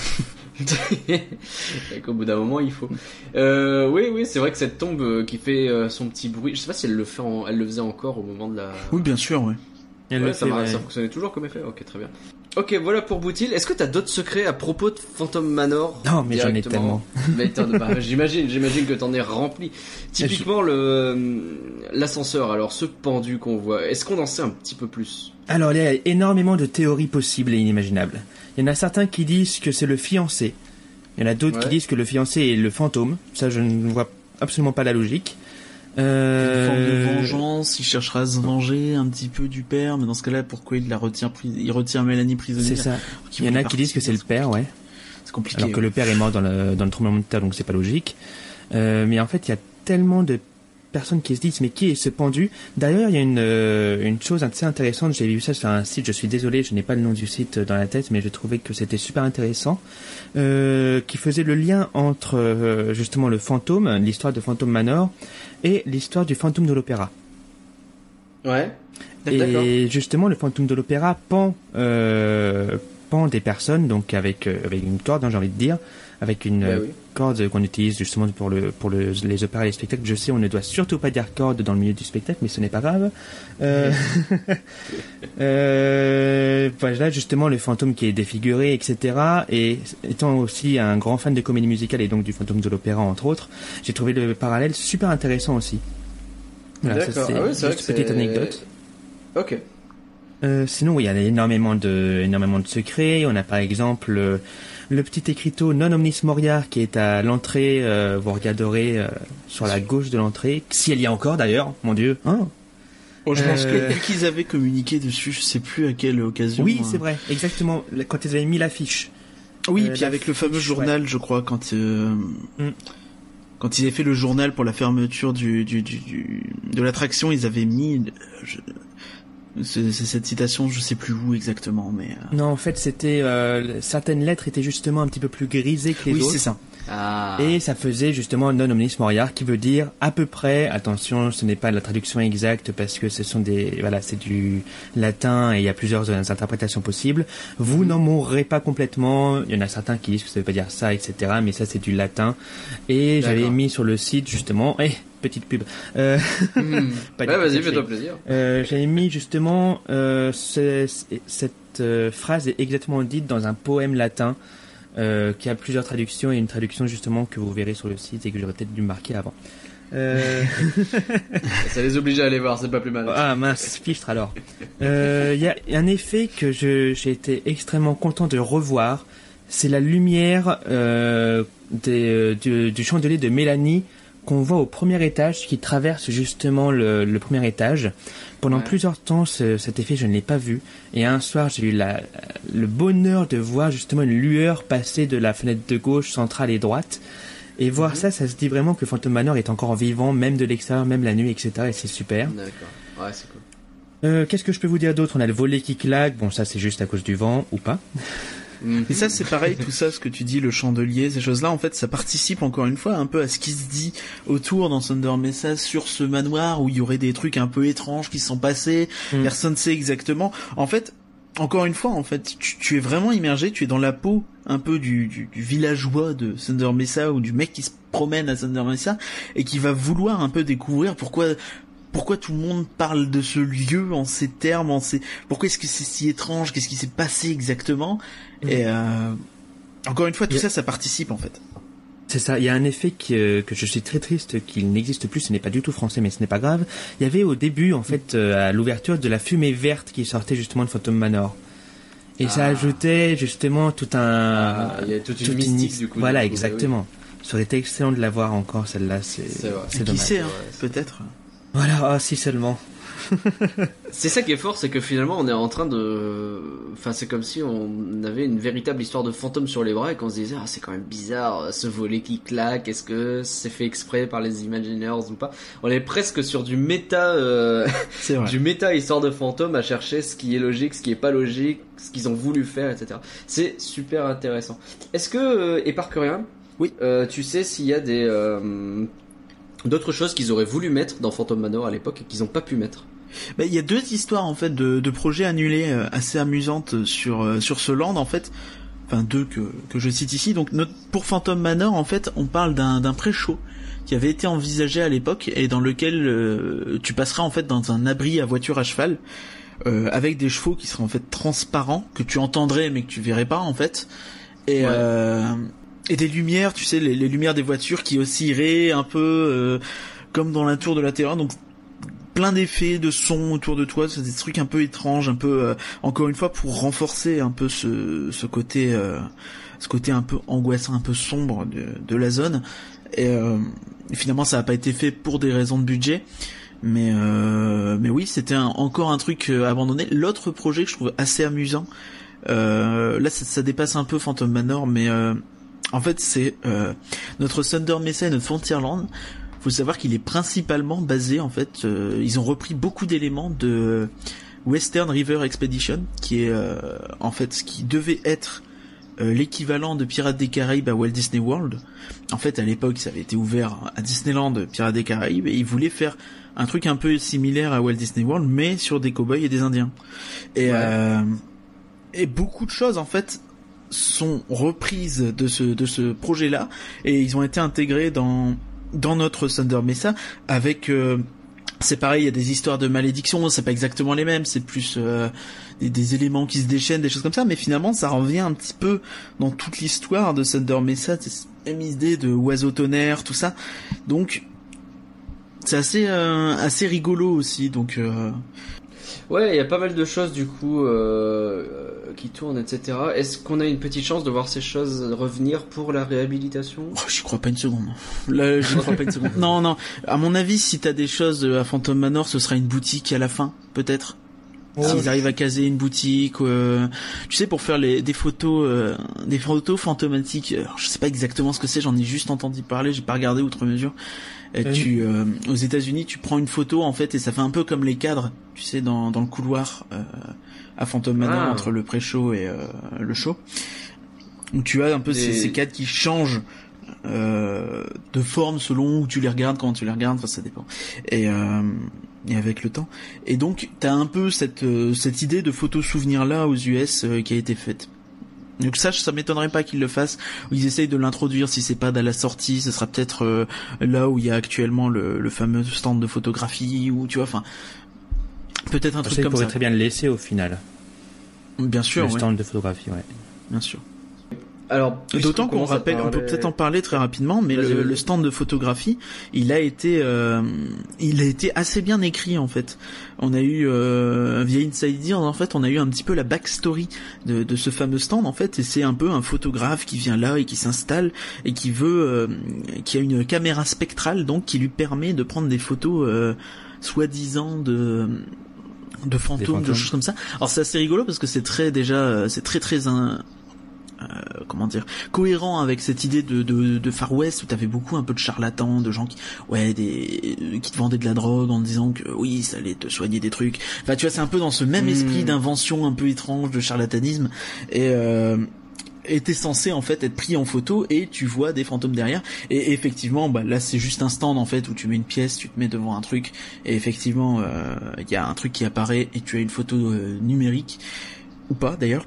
Et qu'au bout d'un moment il faut. Oui, c'est vrai que cette tombe qui fait son petit bruit, je sais pas si elle le faisait encore au moment de la. Oui, bien sûr, ouais. Ça fonctionnait toujours comme effet. Ok, très bien. Ok, voilà pour Boutil. Est-ce que t'as d'autres secrets à propos de Phantom Manor? Non, mais j'en ai tellement. J'imagine que t'en es rempli. Typiquement l'ascenseur. Alors ce pendu qu'on voit, est-ce qu'on en sait un petit peu plus? Alors il y a énormément de théories possibles et inimaginables. Il y en a certains qui disent que c'est le fiancé. Il y en a d'autres qui disent que le fiancé est le fantôme. Ça, je ne vois absolument pas la logique. Une forme de vengeance, il cherchera à se venger un petit peu du père, mais dans ce cas-là, pourquoi il retient Mélanie prisonnière? C'est ça. Il y en a qui disent que c'est le père, ouais. C'est compliqué. Alors que le père est mort dans le tremblement de terre, donc c'est pas logique. Mais en fait, il y a tellement de personnes qui se disent mais qui est ce pendu? D'ailleurs, il y a une chose assez intéressante, j'ai vu ça sur un site, je suis désolé, je n'ai pas le nom du site dans la tête, mais j'ai trouvé que c'était super intéressant, qui faisait le lien entre justement le fantôme, l'histoire de Phantom Manor, et l'histoire du fantôme de l'opéra. Ouais. D'accord. Et justement, le fantôme de l'opéra pend des personnes, donc avec une corde, hein, j'ai envie de dire, avec une corde qu'on utilise justement pour les opéras et les spectacles. Je sais, on ne doit surtout pas dire corde dans le milieu du spectacle, mais ce n'est pas grave. Voilà, justement, le fantôme qui est défiguré, etc. Et étant aussi un grand fan de comédie musicale et donc du fantôme de l'opéra, entre autres, j'ai trouvé le parallèle super intéressant aussi. Voilà, d'accord. C'est juste une petite anecdote. Ok. Sinon, il y a énormément de secrets. On a par exemple le petit écriteau Non Omnis Moria qui est à l'entrée. Vous regarderez sur la gauche de l'entrée, si elle y a encore d'ailleurs. Mon Dieu. Hein, je pense que qu'ils avaient communiqué dessus, je sais plus à quelle occasion. Oui, c'est vrai, exactement. Quand ils avaient mis l'affiche. Oui, puis avec le fameux journal, je crois, quand ils avaient fait le journal pour la fermeture de l'attraction, ils avaient mis. C'est cette citation, je sais plus où exactement, mais... Non, en fait, c'était... certaines lettres étaient justement un petit peu plus grisées que les autres. Oui, c'est ça. Ah. Et ça faisait justement Non Omnis Moria, qui veut dire à peu près, attention, ce n'est pas la traduction exacte parce que ce sont c'est du latin et il y a plusieurs interprétations possibles. Vous n'en mourrez pas complètement. Il y en a certains qui disent que ça veut pas dire ça, etc. Mais ça, c'est du latin. Et j'avais mis sur le site justement... petite pub. Vas-y, fais-toi plaisir. J'avais mis justement cette phrase est exactement dite dans un poème latin qui a plusieurs traductions et une traduction justement que vous verrez sur le site et que j'aurais peut-être dû marquer avant. Ça les oblige à aller voir, c'est pas plus mal. Ah mince, fichtre alors. Il y a un effet que j'ai été extrêmement content de revoir, c'est la lumière du chandelier de Mélanie qu'on voit au premier étage, qui traverse justement le premier étage. Pendant plusieurs temps, cet effet, je ne l'ai pas vu. Et un soir, j'ai eu le bonheur de voir justement une lueur passer de la fenêtre de gauche, centrale et droite. Et voir ça se dit vraiment que Phantom Manor est encore vivant, même de l'extérieur, même la nuit, etc. Et c'est super. D'accord. Ouais, c'est cool. Qu'est-ce que je peux vous dire d'autre? On a le volet qui claque. Bon, ça, c'est juste à cause du vent, ou pas. Et ça, c'est pareil, tout ça, ce que tu dis, le chandelier, ces choses-là, en fait, ça participe encore une fois un peu à ce qui se dit autour dans Thunder Mesa sur ce manoir où il y aurait des trucs un peu étranges qui se sont passés, personne ne sait exactement. En fait, encore une fois, en fait, tu es vraiment immergé, tu es dans la peau un peu du villageois de Thunder Mesa ou du mec qui se promène à Thunder Mesa et qui va vouloir un peu découvrir pourquoi tout le monde parle de ce lieu en ces termes, pourquoi est-ce que c'est si étrange, qu'est-ce qui s'est passé exactement. Et encore une fois, tout ça participe en fait. C'est ça, il y a un effet que je suis très triste qu'il n'existe plus, ce n'est pas du tout français mais ce n'est pas grave. Il y avait au début en fait à l'ouverture de la fumée verte qui sortait justement de Phantom Manor. Et ça ajoutait justement tout un... il y a toute une mystique du coup. Voilà, du coup, exactement. Oui. Ça aurait été excellent de l'avoir encore celle-là, c'est dommage. Qui sait, hein, peut-être. Voilà, si seulement. C'est ça qui est fort, c'est que finalement on est en train de... Enfin c'est comme si on avait une véritable histoire de fantôme sur les bras et qu'on se disait c'est quand même bizarre ce volet qui claque, est-ce que c'est fait exprès par les Imagineers ou pas. On est presque sur du méta du méta histoire de fantôme à chercher ce qui est logique, ce qui est pas logique, ce qu'ils ont voulu faire, etc. C'est super intéressant. Est-ce que Éparcurien, oui, tu sais s'il y a des d'autres choses qu'ils auraient voulu mettre dans Phantom Manor à l'époque et qu'ils ont pas pu mettre? Il y a deux histoires en fait de projets annulés assez amusantes sur ce land en fait, enfin deux que je cite ici. Donc pour Phantom Manor en fait, on parle d'un pré-show qui avait été envisagé à l'époque et dans lequel tu passeras en fait dans un abri à voiture à cheval avec des chevaux qui seraient en fait transparents que tu entendrais mais que tu verrais pas en fait et des lumières, tu sais les lumières des voitures qui oscilleraient un peu comme dans la tour de la Terreur, donc plein d'effets de son autour de toi, c'est des trucs un peu étranges, un peu encore une fois pour renforcer un peu ce côté un peu angoissant, un peu sombre de la zone. Et finalement ça n'a pas été fait pour des raisons de budget, mais oui, c'était encore un truc abandonné. L'autre projet que je trouve assez amusant, là ça dépasse un peu Phantom Manor, mais en fait c'est notre Thunder Mesa et notre Frontierland. Faut savoir qu'il est principalement basé en fait, ils ont repris beaucoup d'éléments de Western River Expedition, qui est en fait ce qui devait être l'équivalent de Pirates des Caraïbes à Walt Disney World. En fait, à l'époque, ça avait été ouvert à Disneyland, Pirates des Caraïbes, et ils voulaient faire un truc un peu similaire à Walt Disney World, mais sur des cow-boys et des Indiens. Et beaucoup de choses en fait sont reprises de ce projet-là, et ils ont été intégrés dans notre Thunder Mesa avec c'est pareil, il y a des histoires de malédiction, c'est pas exactement les mêmes, c'est plus des éléments qui se déchaînent, des choses comme ça, mais finalement ça revient un petit peu dans toute l'histoire de Thunder Mesa, cette même idée de oiseau tonnerre, tout ça. Donc c'est assez rigolo aussi, donc ouais, il y a pas mal de choses du coup qui tournent, etc. Est-ce qu'on a une petite chance de voir ces choses revenir pour la réhabilitation? J'y crois pas une seconde. Là, j'y crois pas une seconde. Non. À mon avis, si t'as des choses à Phantom Manor, ce sera une boutique à la fin, peut-être. S'ils arrivent à caser une boutique, tu sais, pour faire des photos fantomatiques. Alors, je sais pas exactement ce que c'est, j'en ai juste entendu parler, j'ai pas regardé outre mesure. Aux États-Unis, tu prends une photo en fait et ça fait un peu comme les cadres, tu sais, dans le couloir à Phantom Manor entre le pré-show et le show. Donc tu as un peu ces cadres qui changent de forme selon où tu les regardes, comment tu les regardes, enfin ça dépend. Et avec le temps. Et donc t'as un peu cette idée de photo souvenir là aux US qui a été faite. Donc ça m'étonnerait pas qu'ils le fassent, ou ils essayent de l'introduire, si c'est pas à la sortie, ce sera peut-être là où il y a actuellement le fameux stand de photographie, ou tu vois, enfin peut-être un truc comme ça. Ils pourraient très bien le laisser au final. Bien sûr, le stand de photographie, ouais. Bien sûr. Alors, d'autant qu'on rappelle, on peut peut-être en parler très rapidement, mais le stand de photographie, il a été assez bien écrit en fait. On a eu via Inside Ears, en fait, on a eu un petit peu la backstory de ce fameux stand en fait, et c'est un peu un photographe qui vient là et qui s'installe et qui a une caméra spectrale donc qui lui permet de prendre des photos soi-disant de fantômes, de choses comme ça. Alors c'est assez rigolo parce que c'est très cohérent avec cette idée de Far West où t'avais beaucoup un peu de charlatans, de gens qui te vendaient de la drogue en disant que oui, ça allait te soigner des trucs. Enfin, tu vois, c'est un peu dans ce même esprit d'invention un peu étrange, de charlatanisme, et t'es censé en fait être pris en photo et tu vois des fantômes derrière. Et effectivement, là c'est juste un stand en fait où tu mets une pièce, tu te mets devant un truc et effectivement il y a un truc qui apparaît et tu as une photo numérique ou pas d'ailleurs.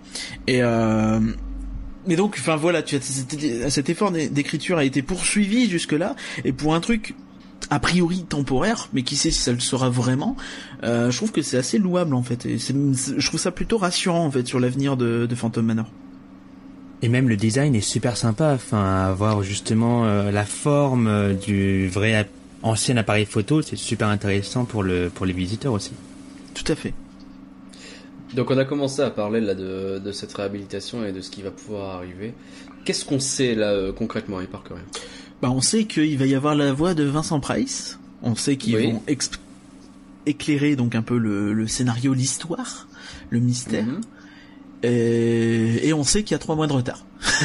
Mais donc, enfin voilà, cet effort d'écriture a été poursuivi jusque-là, et pour un truc a priori temporaire, mais qui sait si ça le sera vraiment, je trouve que c'est assez louable en fait, et je trouve ça plutôt rassurant en fait sur l'avenir de Phantom Manor. Et même le design est super sympa, enfin avoir justement la forme du vrai ancien appareil photo, c'est super intéressant pour les visiteurs aussi. Tout à fait. Donc on a commencé à parler là de cette réhabilitation et de ce qui va pouvoir arriver. Qu'est-ce qu'on sait là concrètement, il part que rien. On sait qu'il va y avoir la voix de Vincent Price. On sait qu'ils vont éclairer donc un peu le scénario, l'histoire, le mystère. Et on sait qu'il y a 3 mois de retard.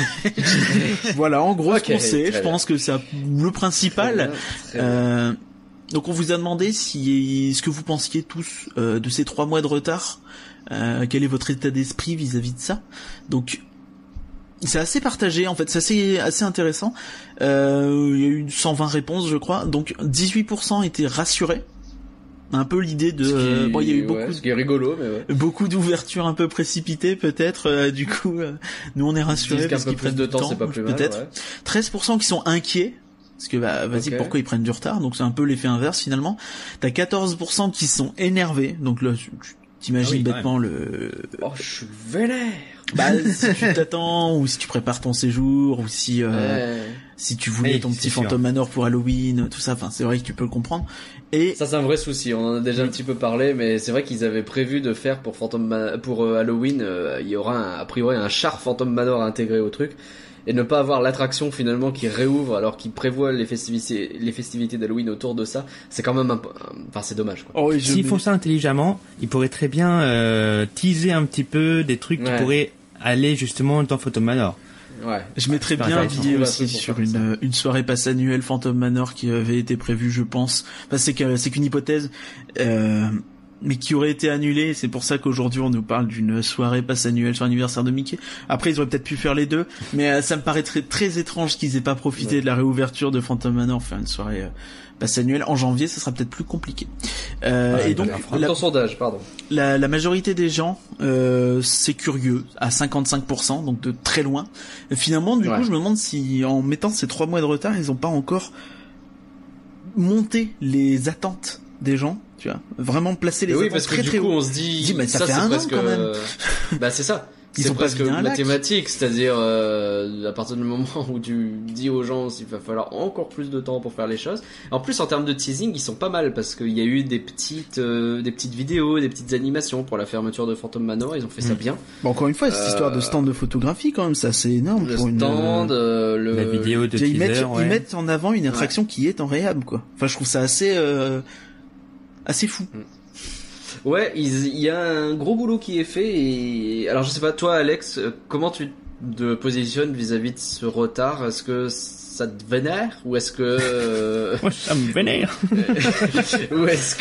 Voilà, en gros, ce qu'on sait. Je pense que c'est le principal. Très bien. Donc on vous a demandé ce que vous pensiez tous de ces 3 mois de retard. Quel est votre état d'esprit vis-à-vis de ça? Donc c'est assez partagé, en fait, c'est assez intéressant. Il y a eu 120 réponses, je crois. Donc 18% étaient rassurés. Un peu l'idée de il y a eu beaucoup ce qui est rigolo, mais beaucoup d'ouvertures un peu précipitées peut-être. Du coup, nous on est rassurés parce qu'ils prennent de temps, c'est pas plus mal, peut-être. 13% qui sont inquiets. Parce que vas-y, pourquoi ils prennent du retard? Donc c'est un peu l'effet inverse finalement. T'as 14% qui sont énervés. Donc là, t'imagines bêtement le. Oh, je suis vénère. Si tu t'attends, ou si tu prépares ton séjour, ou si tu voulais ton petit Phantom Manor pour Halloween, tout ça. Enfin, c'est vrai que tu peux le comprendre. Et ça, c'est un vrai souci. On en a déjà un petit peu parlé, mais c'est vrai qu'ils avaient prévu de faire pour Halloween, il y aura a priori un char Phantom Manor intégré au truc. Et ne pas avoir l'attraction finalement qui réouvre alors qu'ils prévoient les festivités d'Halloween autour de ça, c'est quand même c'est dommage, quoi. S'ils font ça intelligemment, ils pourraient très bien teaser un petit peu des trucs qui pourraient aller justement dans Phantom Manor. Ouais. Je mettrais bien l'idée aussi sur une soirée passe annuelle Phantom Manor qui avait été prévue, je pense. Enfin, c'est qu'une hypothèse. Mais qui aurait été annulé, c'est pour ça qu'aujourd'hui on nous parle d'une soirée passe annuelle sur l'anniversaire de Mickey. Après ils auraient peut-être pu faire les deux, mais ça me paraît très étrange qu'ils aient pas profité de la réouverture de Phantom Manor, faire une soirée passe annuelle en janvier, ça sera peut-être plus compliqué. Et donc sondage, pardon. La majorité des gens c'est curieux à 55%, donc de très loin. Et finalement du coup je me demande si en mettant ces 3 mois de retard, ils ont pas encore monté les attentes des gens, tu vois, vraiment placer les attentes parce que très coup haut. on se dit mais ça fait un an quand même. C'est ça. C'est presque mathématique, c'est-à-dire à partir du moment où tu dis aux gens qu'il va falloir encore plus de temps pour faire les choses. En plus, en termes de teasing, ils sont pas mal parce qu'il y a eu des petites vidéos, des petites animations pour la fermeture de Phantom Manor. Ils ont fait ça bien. Encore une fois, cette histoire de stand de photographie quand même, c'est assez énorme pour une stand, la vidéo de teaser. Ils mettent en avant une attraction qui est en réhab, quoi. Enfin, je trouve ça assez fou. Ouais, il y a un gros boulot qui est fait et alors je sais pas toi Alex, comment tu te positionnes vis-à-vis de ce retard? Est-ce que ça te vénère ou est-ce que moi ça me vénère ou est-ce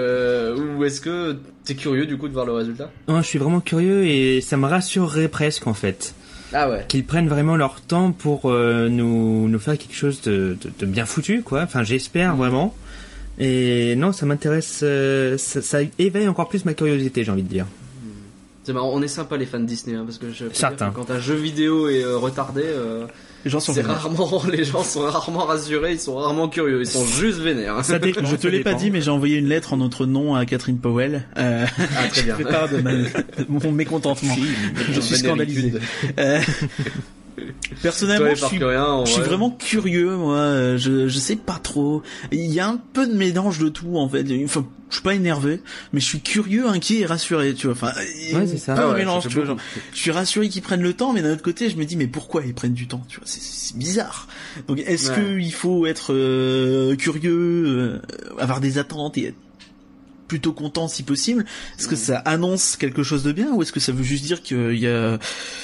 que t'es curieux du coup de voir le résultat? Non, je suis vraiment curieux et ça me rassurerait presque en fait. Ah ouais. Qu'ils prennent vraiment leur temps pour nous faire quelque chose de bien foutu quoi. Enfin, j'espère vraiment. Et non, ça m'intéresse, ça éveille encore plus ma curiosité, j'ai envie de dire. C'est marrant, on est sympa les fans de Disney, parce que je peux dire que quand un jeu vidéo est retardé, les gens sont rarement rassurés, ils sont rarement curieux, ils sont juste vénères. Je te l'ai pas dit, mais j'ai envoyé une lettre en notre nom à Catherine Powell. Très bien. Je fais part de mon mécontentement. Je suis scandalisé. Personnellement, je suis vraiment curieux, moi. Je sais pas trop. Il y a un peu de mélange de tout, en fait. Enfin, je suis pas énervé, mais je suis curieux, inquiet et rassuré, tu vois. Enfin, c'est ça. Pas un mélange, tu vois. Genre, je suis rassuré qu'ils prennent le temps, mais d'un autre côté, je me dis, mais pourquoi ils prennent du temps, tu vois. C'est bizarre. Donc, est-ce que il faut être curieux, avoir des attentes et être plutôt content si possible? Est-ce que ça annonce quelque chose de bien, ou est-ce que ça veut juste dire qu'il y a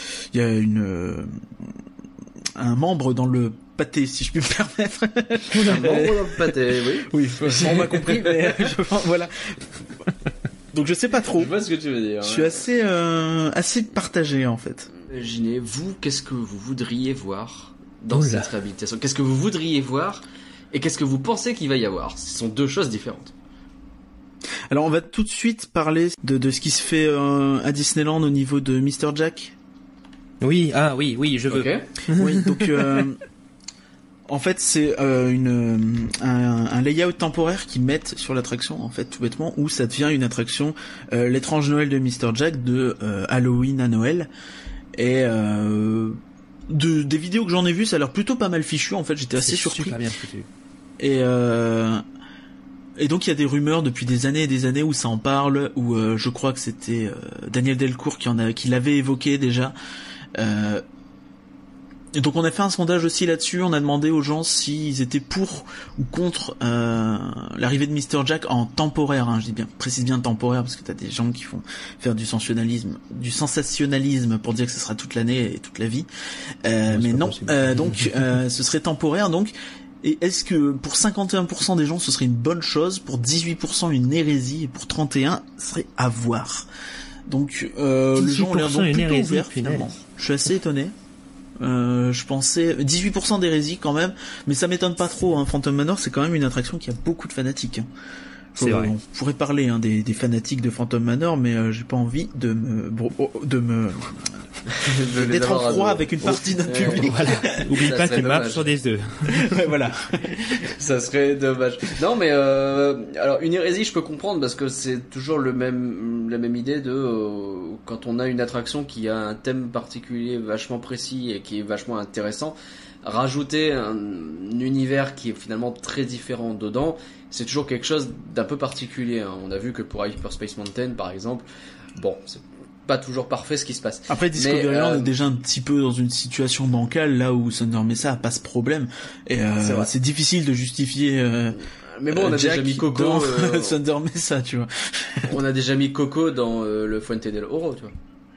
un membre dans le pâté, si je puis me permettre. Un membre dans le pâté, oui. Oui, on m'a compris, mais voilà. Donc je sais pas trop. Je vois ce que tu veux dire. Je suis assez partagé en fait. Imaginez, vous, qu'est-ce que vous voudriez voir dans cette réhabilitation? Qu'est-ce que vous voudriez voir et qu'est-ce que vous pensez qu'il va y avoir? Ce sont deux choses différentes. Alors on va tout de suite parler de ce qui se fait à Disneyland au niveau de Mr. Jack. Oui, je veux. Okay. Oui, donc en fait c'est un layout temporaire qu'ils mettent sur l'attraction, en fait, tout bêtement, où ça devient une attraction, l'étrange Noël de Mr. Jack de Halloween à Noël. Et des vidéos que j'en ai vues, ça a l'air plutôt pas mal fichu. En fait, j'étais assez surpris. Super bien foutu. Et donc il y a des rumeurs depuis des années et des années où ça en parle, où je crois que c'était Daniel Delcourt qui l'avait évoqué déjà. Et donc on a fait un sondage aussi là-dessus, on a demandé aux gens s'ils étaient pour ou contre l'arrivée de Mr. Jack en temporaire, hein, je dis bien, précise bien temporaire, parce que t'as des gens qui font faire du sensationnalisme pour dire que ce sera toute l'année et toute la vie. Mais non, donc ce serait temporaire, donc. Et est-ce que pour 51% des gens ce serait une bonne chose, pour 18% une hérésie, et pour 31% ce serait à voir. Donc les gens ont l'air donc plutôt ouverts finalement. Je suis assez étonné. Je pensais 18% d'hérésie quand même, mais ça m'étonne pas trop. Hein. Phantom Manor, c'est quand même une attraction qui a beaucoup de fanatiques. Hein. C'est vrai. On pourrait parler des fanatiques de Phantom Manor, mais j'ai pas envie d'être en froid avec une partie d'un public. Voilà. Oublie pas qu'il marche sur des œufs. Ouais, voilà. Ça serait dommage. Non, mais alors une hérésie, je peux comprendre parce que c'est toujours la même idée de quand on a une attraction qui a un thème particulier vachement précis et qui est vachement intéressant, rajouter un univers qui est finalement très différent dedans, c'est toujours quelque chose d'un peu particulier. Hein. On a vu que pour Hyperspace Mountain, par exemple, bon, c'est pas toujours parfait ce qui se passe. Après Discoveryland est déjà un petit peu dans une situation bancale, là où Thunder Mesa a pas ce problème, et c'est difficile de justifier mais bon, on a Jack déjà mis Coco dans Thunder Mesa, tu vois. On a déjà mis Coco dans le Fuente del Oro, tu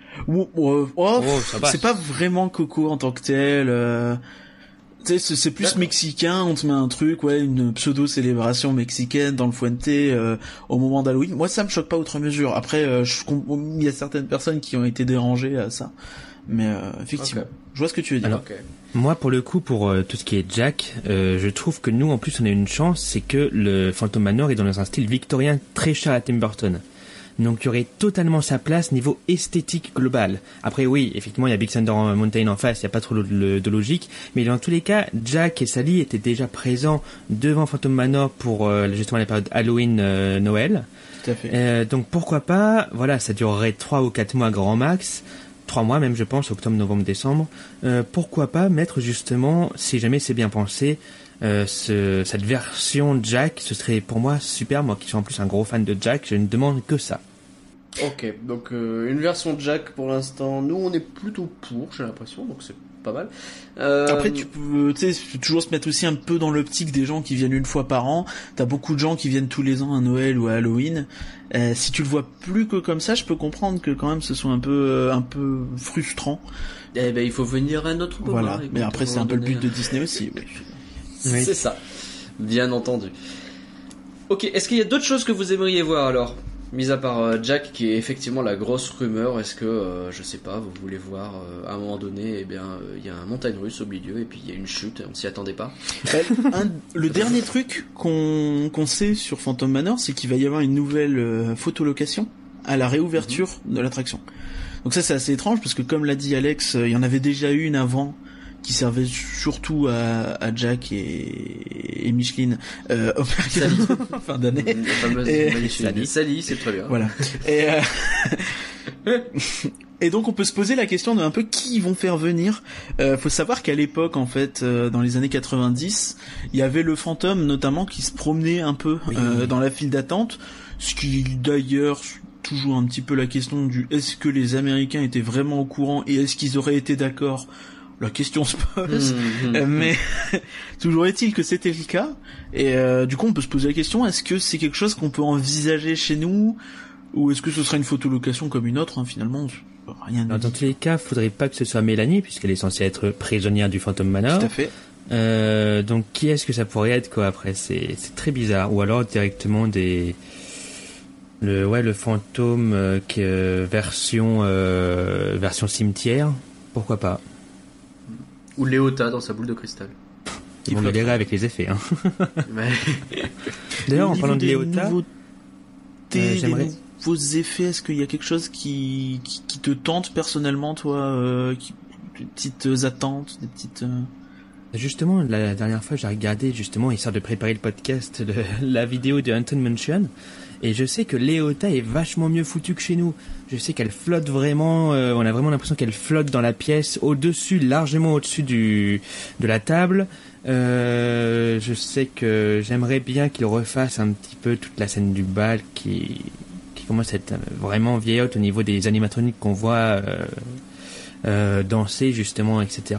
vois. C'est pas vraiment Coco en tant que tel. Tu sais, c'est plus mexicain, on te met un truc, une pseudo-célébration mexicaine dans le Fuente au moment d'Halloween. Moi, ça me choque pas outre mesure. Après, il y a certaines personnes qui ont été dérangées à ça. Mais effectivement, je vois ce que tu veux dire. Alors, moi, pour le coup, pour tout ce qui est Jack, je trouve que nous, en plus, on a une chance, c'est que le Phantom Manor est dans un style victorien très cher à Tim Burton. Donc il y aurait totalement sa place niveau esthétique global. Après oui, effectivement il y a Big Thunder Mountain en face, il n'y a pas trop de logique, mais dans tous les cas, Jack et Sally étaient déjà présents devant Phantom Manor pour justement la période Halloween, Noël. Tout à fait. Donc pourquoi pas, voilà, ça durerait 3 ou 4 mois grand max, 3 mois même je pense, octobre, novembre, décembre. Pourquoi pas mettre justement, si jamais c'est bien pensé, cette version Jack, ce serait pour moi super. Moi qui suis en plus un gros fan de Jack, je ne demande que ça. Ok, donc une version Jack pour l'instant, nous on est plutôt pour, j'ai l'impression, donc c'est pas mal. Après tu peux toujours se mettre aussi un peu dans l'optique des gens qui viennent une fois par an. T'as beaucoup de gens qui viennent tous les ans à Noël ou à Halloween. Si tu le vois plus que comme ça, je peux comprendre que quand même ce soit un peu frustrant. Eh ben il faut venir à un autre moment. Voilà, mais après c'est un peu le but de Disney aussi. Oui. Oui. C'est ça, bien entendu. Ok, est-ce qu'il y a d'autres choses que vous aimeriez voir alors, mis à part Jack qui est effectivement la grosse rumeur? Est-ce que je sais pas, vous voulez voir à un moment donné, il y a un montagne russe au milieu et puis il y a une chute, on s'y attendait pas. Le dernier truc qu'on sait sur Phantom Manor, c'est qu'il va y avoir une nouvelle photolocation à la réouverture de l'attraction. Donc ça c'est assez étrange parce que comme l'a dit Alex, il y en avait déjà eu une avant qui servait surtout à Jack et Micheline au fin d'année. Sally, c'est très bien. Voilà. Et donc on peut se poser la question de un peu qui ils vont faire venir. Faut savoir qu'à l'époque en fait, dans les années 90, il y avait le fantôme notamment qui se promenait un peu dans la file d'attente, ce qui d'ailleurs toujours un petit peu la question du est-ce que les Américains étaient vraiment au courant et est-ce qu'ils auraient été d'accord. La question se pose, mais toujours est-il que c'était le cas. Et du coup, on peut se poser la question, est-ce que c'est quelque chose qu'on peut envisager chez nous, ou est-ce que ce sera une photolocation comme une autre, finalement rien. Alors, dans tous les cas, faudrait pas que ce soit Mélanie, puisqu'elle est censée être prisonnière du Phantom Manor. Tout à fait. Donc, qui est-ce que ça pourrait être, quoi, après? C'est très bizarre. Ou alors, directement le fantôme, version cimetière. Pourquoi pas? Ou Léota dans sa boule de cristal. Ils vont galérer avec les effets. Hein. D'ailleurs, en parlant de Léota, j'aimerais... Vos effets, est-ce qu'il y a quelque chose qui te tente personnellement, toi, des petites attentes, des petites... Justement, la dernière fois, j'ai regardé, justement, histoire de préparer le podcast, la vidéo de Haunted Mansion. Et je sais que Léota est vachement mieux foutue que chez nous. Je sais qu'elle flotte vraiment, on a vraiment l'impression qu'elle flotte dans la pièce, largement au-dessus de la table. Je sais que j'aimerais bien qu'il refasse un petit peu toute la scène du bal qui commence à être vraiment vieillotte au niveau des animatroniques qu'on voit danser justement, etc.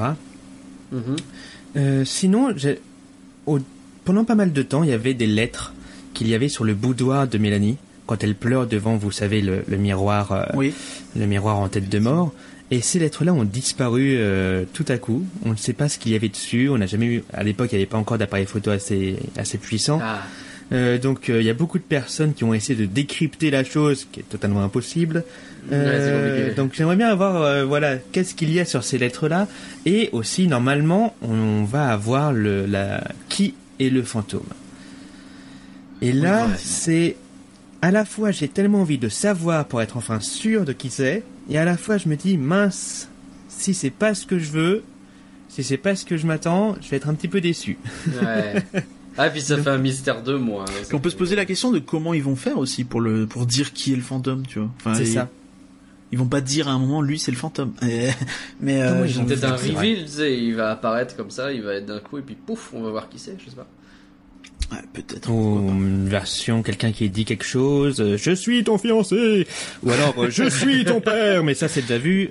Sinon, pendant pas mal de temps, il y avait des lettres qu'il y avait sur le boudoir de Mélanie quand elle pleure devant, vous savez, le miroir, le miroir en tête de mort. Et ces lettres-là ont disparu tout à coup. On ne sait pas ce qu'il y avait dessus. On n'a jamais eu. À l'époque, il n'y avait pas encore d'appareil photo assez puissant. Donc, il y a beaucoup de personnes qui ont essayé de décrypter la chose, qui est totalement impossible. Donc, j'aimerais bien avoir, qu'est-ce qu'il y a sur ces lettres-là. Et aussi, normalement, on va avoir qui est le fantôme. Et là, c'est à la fois, j'ai tellement envie de savoir pour être enfin sûr de qui c'est, et à la fois, je me dis, mince, si c'est pas ce que je veux, si c'est pas ce que je m'attends, je vais être un petit peu déçu. Ah, puis ça fait un mystère de moi. On peut se poser la question de comment ils vont faire aussi pour dire qui est le fantôme, tu vois. Enfin, c'est ça. Ils vont pas dire à un moment, lui, c'est le fantôme. Mais ils ont peut-être un reveal, tu sais, il va apparaître comme ça, il va être d'un coup, et puis pouf, on va voir qui c'est, je sais pas. Ouais, peut-être. Ou une version, quelqu'un qui dit quelque chose, je suis ton fiancé, ou alors je suis ton père, mais ça c'est déjà vu.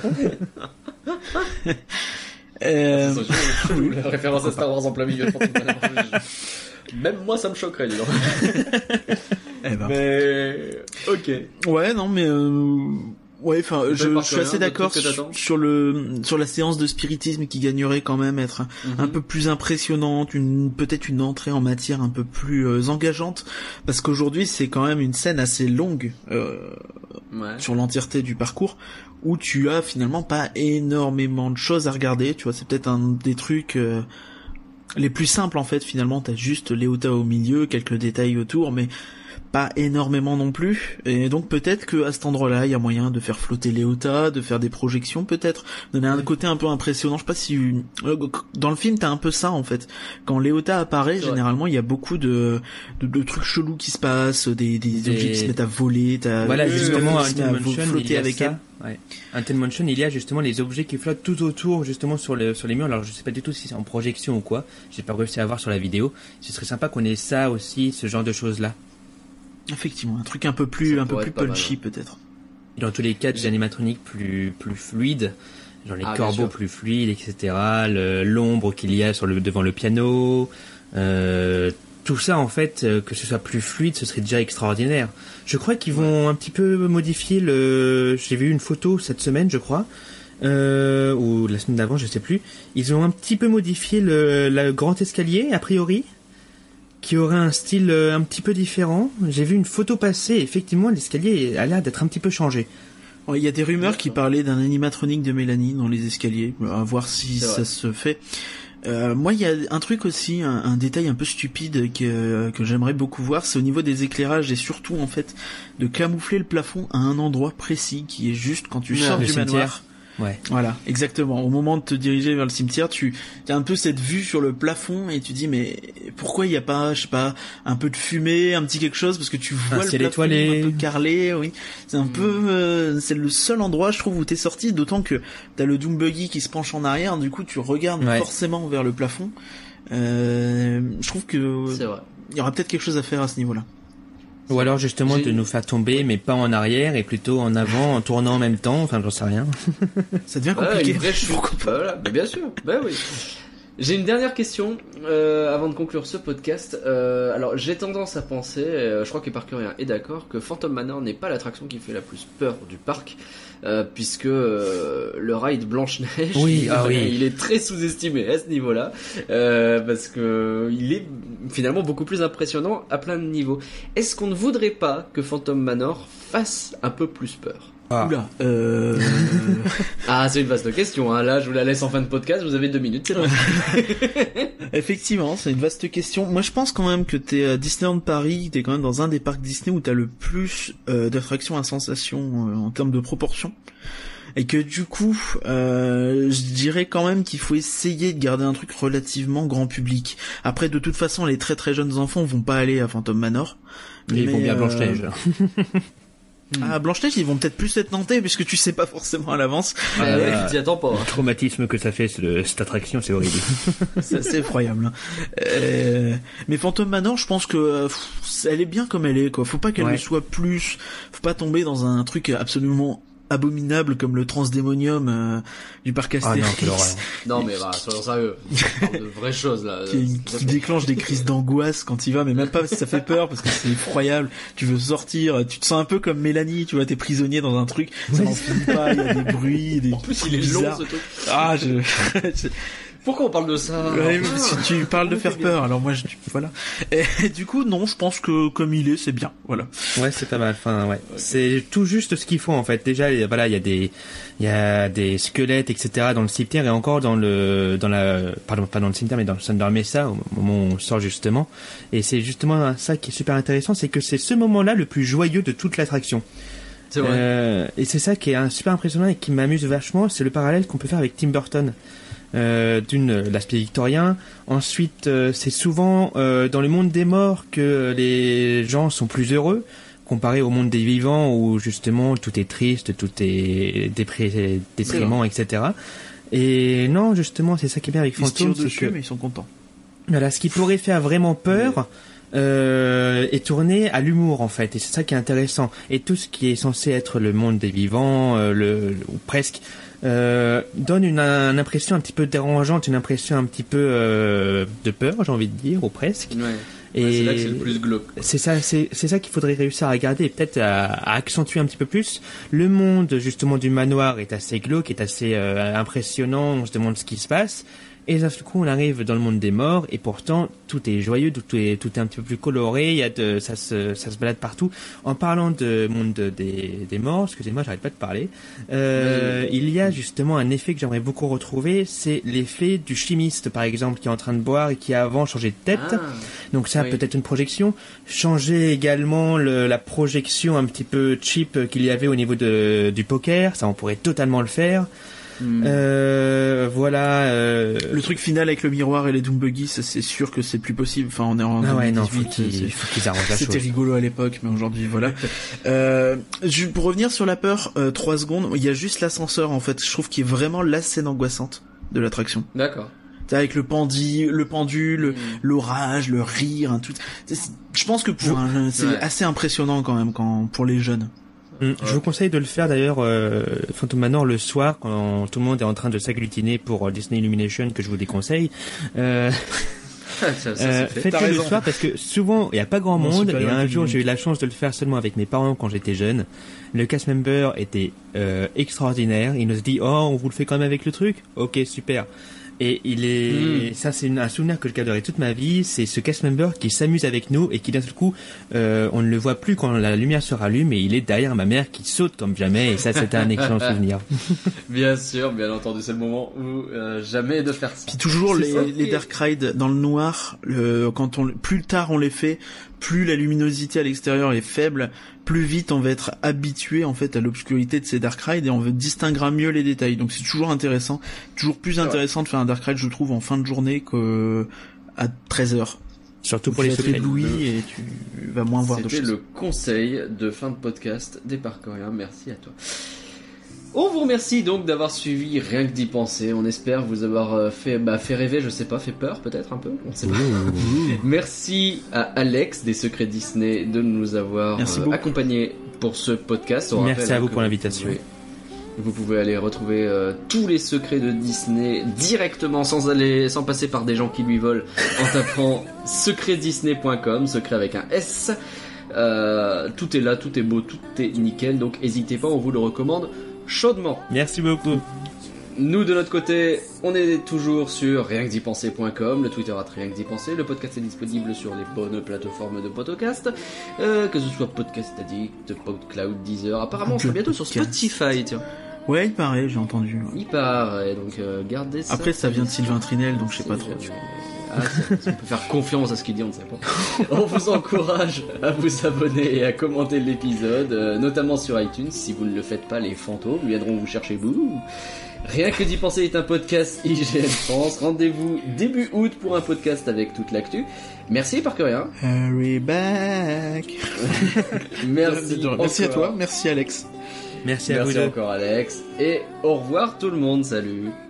La référence à Star Wars en plein milieu. Même moi ça me choquerait, dis donc. Mais ok. Ouais, non, mais ouais, enfin, je suis assez d'accord sur la séance de spiritisme qui gagnerait quand même être un peu plus impressionnante, peut-être une entrée en matière un peu plus engageante, parce qu'aujourd'hui c'est quand même une scène assez longue sur l'entièreté du parcours, où tu as finalement pas énormément de choses à regarder, tu vois, c'est peut-être un des trucs les plus simples en fait, finalement t'as juste Léota au milieu, quelques détails autour, mais pas énormément non plus, et donc peut-être que à cet endroit-là, il y a moyen de faire flotter Léota, de faire des projections peut-être, donner un côté un peu impressionnant. Je sais pas si dans le film t'as un peu ça en fait. Quand Léota apparaît, généralement il y a beaucoup de trucs chelous qui se passent, des objets qui se mettent à voler, justement à flotter avec elle. Ouais. Un Tel Motion, il y a justement les objets qui flottent tout autour, justement sur les murs. Alors je sais pas du tout si c'est en projection ou quoi. J'ai pas réussi à voir sur la vidéo. Ce serait sympa qu'on ait ça aussi, ce genre de choses là. Effectivement, un truc un peu plus punchy peut-être. Et dans tous les cas, des animatroniques plus fluides, genre les corbeaux plus fluides, etc. L'ombre qu'il y a devant le piano, tout ça en fait, que ce soit plus fluide, ce serait déjà extraordinaire. Je crois qu'ils vont un petit peu modifier j'ai vu une photo cette semaine, je crois, ou la semaine d'avant, je sais plus. Ils ont un petit peu modifié le grand escalier, a priori, qui aurait un style un petit peu différent. J'ai vu une photo passer, effectivement l'escalier a l'air d'être un petit peu changé. Il y a des rumeurs qui parlaient d'un animatronique de Mélanie dans les escaliers, à voir si ça se fait. Moi il y a un truc aussi, un détail un peu stupide que j'aimerais beaucoup voir, c'est au niveau des éclairages, et surtout en fait de camoufler le plafond à un endroit précis qui est juste quand tu sors du manoir. Ouais. Voilà, exactement. Au moment de te diriger vers le cimetière, tu as un peu cette vue sur le plafond et tu dis mais pourquoi il y a pas, je sais pas, un peu de fumée, un petit quelque chose, parce que tu vois le plafond un peu carrelé, oui. C'est un peu, c'est le seul endroit, je trouve, où t'es sorti, d'autant que t'as le Doom Buggy qui se penche en arrière, du coup tu regardes forcément vers le plafond. Je trouve que il y aura peut-être quelque chose à faire à ce niveau-là. Ou alors justement de nous faire tomber, mais pas en arrière, et plutôt en avant, en tournant en même temps, enfin j'en sais rien. Ça devient compliqué. Une vraie chute. Voilà, mais bien sûr, oui. J'ai une dernière question avant de conclure ce podcast. Alors j'ai tendance à penser, je crois que Parkerien est d'accord, que Phantom Manor n'est pas l'attraction qui fait la plus peur du parc, puisque le ride Blanche-Neige, il est très sous-estimé à ce niveau-là, parce que il est finalement beaucoup plus impressionnant à plein de niveaux. Est-ce qu'on ne voudrait pas que Phantom Manor fasse un peu plus peur? Oula. C'est une vaste question, hein. Là, je vous la laisse en fin de podcast, vous avez 2 minutes, c'est bon. Effectivement, c'est une vaste question. Moi, je pense quand même que t'es à Disneyland Paris, t'es quand même dans un des parcs Disney où t'as le plus d'attractions à sensation en termes de proportion. et que du coup, je dirais quand même qu'il faut essayer de garder un truc relativement grand public. Après, de toute façon, les très très jeunes enfants vont pas aller à Phantom Manor. Mais ils vont bien à Blanche-Neige. Ah, Blanche-Neige, ils vont peut-être plus être nantais puisque tu sais pas forcément à l'avance. Ouais, tu t'y attends pas. Le traumatisme que ça fait, cette attraction, c'est horrible. C'est assez effroyable. Mais Phantom Manor, je pense que elle est bien comme elle est, quoi. Faut pas qu'elle le soit plus. Faut pas tomber dans un truc absolument abominable comme le Transdémonium du parc Astérix. Non mais soyons sérieux, on parle de vraies choses là. Qui déclenche des crises d'angoisse quand il va, mais même pas parce que ça fait peur, parce que c'est effroyable. Tu veux sortir, tu te sens un peu comme Mélanie, tu vois, t'es prisonnier dans un truc, ça n'en finit pas, il y a des bruits, des. En plus il est long ce truc. Ah Pourquoi on parle de ça? Ouais, si tu parles de faire peur, alors moi voilà. Et du coup non, je pense que comme il est, c'est bien, voilà. Ouais, c'est pas mal. Enfin, ouais, c'est tout juste ce qu'il faut en fait. Déjà, voilà, il y a des squelettes, etc. dans le cimetière et encore pas dans le cimetière, mais dans le Thunder Mesa au moment où on sort justement. Et c'est justement ça qui est super intéressant, c'est que c'est ce moment-là le plus joyeux de toute l'attraction. C'est vrai. Et c'est ça qui est super impressionnant et qui m'amuse vachement, c'est le parallèle qu'on peut faire avec Tim Burton. L'aspect victorien. Ensuite, c'est souvent dans le monde des morts que les gens sont plus heureux, comparé au monde des vivants où justement tout est triste, tout est déprimant, etc. Et non, justement, c'est ça qui est bien avec Phantom, c'est que mais ils sont contents. Voilà, ce qui pourrait faire vraiment peur. Est tourné à l'humour en fait, et c'est ça qui est intéressant. Et tout ce qui est censé être le monde des vivants, ou presque, donne une impression un petit peu dérangeante, une impression un petit peu de peur, j'ai envie de dire, ou presque. Ouais. Et c'est là que c'est le plus glauque. C'est ça qu'il faudrait réussir à garder et peut-être à accentuer un petit peu plus. Le monde justement du manoir est assez glauque, est assez impressionnant. On se demande ce qui se passe. Et d'un coup, on arrive dans le monde des morts, et pourtant, tout est joyeux, tout est un petit peu plus coloré, ça se balade partout. En parlant de monde des morts, excusez-moi, j'arrête pas de parler, il y a justement un effet que j'aimerais beaucoup retrouver, c'est l'effet du chimiste, par exemple, qui est en train de boire et qui a avant changé de tête. Donc ça, peut-être une projection. Changer également la projection un petit peu cheap qu'il y avait au niveau du poker, ça, on pourrait totalement le faire. Voilà. Le truc final avec le miroir et les Doom Buggy, ça c'est sûr que c'est plus possible. Enfin, on est en 2018. Faut qu'ils arrangent la chose. C'était rigolo à l'époque, mais aujourd'hui, voilà. Pour revenir sur la peur, 3 secondes, il y a juste l'ascenseur en fait. Je trouve qu'il est vraiment la scène angoissante de l'attraction. D'accord. Avec le pendule, l'orage, le rire, tout. Je pense que c'est assez impressionnant quand même pour les jeunes. Je vous conseille de le faire d'ailleurs, Phantom Manor le soir quand tout le monde est en train de s'agglutiner pour Disney Illumination, que je vous déconseille. Faites-le le soir parce que souvent il n'y a pas grand monde, et un jour j'ai eu la chance de le faire seulement avec mes parents quand j'étais jeune. Le cast member était extraordinaire, il nous dit on vous le fait quand même avec le truc, ok super. Et ça c'est un souvenir que je garderai toute ma vie, c'est ce cast member qui s'amuse avec nous et qui d'un seul coup on ne le voit plus quand la lumière se rallume et il est derrière ma mère qui saute comme jamais, et ça c'était un excellent souvenir. Bien sûr, bien entendu, c'est le moment où jamais de faire ça. Puis toujours les dark rides dans le noir, plus tard on les fait, plus la luminosité à l'extérieur est faible, plus vite on va être habitué en fait à l'obscurité de ces dark rides et on distinguera mieux les détails. Donc c'est toujours intéressant, toujours plus intéressant de faire un dark ride, je trouve, en fin de journée qu'à 13h. Surtout pour les secrets. Ébloui et tu vas moins voir de choses. C'était le conseil de fin de podcast des Parkeriens. Merci à toi. On vous remercie donc d'avoir suivi Rien que d'y penser. On espère vous avoir fait rêver, je sais pas, fait peur peut-être un peu, on sait pas. Merci à Alex des Secrets Disney de nous avoir accompagnés pour ce podcast. Merci à vous pour l'invitation. Vous pouvez aller retrouver tous les secrets de Disney directement sans passer par des gens qui lui volent en tapant secretdisney.com, secret avec un S. Tout est là, tout est beau, tout est nickel, donc n'hésitez pas, on vous le recommande chaudement. Merci beaucoup. Nous de notre côté, on est toujours sur rienquedipenser.com, le Twitter @rien que d'y penser. Le podcast est disponible sur les bonnes plateformes de podcast, que ce soit Podcast Addict, PodCloud, Deezer. Apparemment, on sera bientôt sur Spotify, tiens. Ouais, il paraît, j'ai entendu. Ouais. Il paraît, donc gardez ça. Après, ça vient de Sylvain Trinel, donc je sais pas trop. On peut faire confiance à ce qu'il dit, on ne sait pas. On vous encourage à vous abonner et à commenter l'épisode, notamment sur iTunes. Si vous ne le faites pas, les fantômes viendront vous chercher. Bouh. Rien que d'y penser est un podcast IGN France. Rendez-vous début août pour un podcast avec toute l'actu. Merci Parkerien. Hurry back. Merci à toi, merci Alex. Merci à vous deux. Merci encore Alex. Et au revoir tout le monde, salut.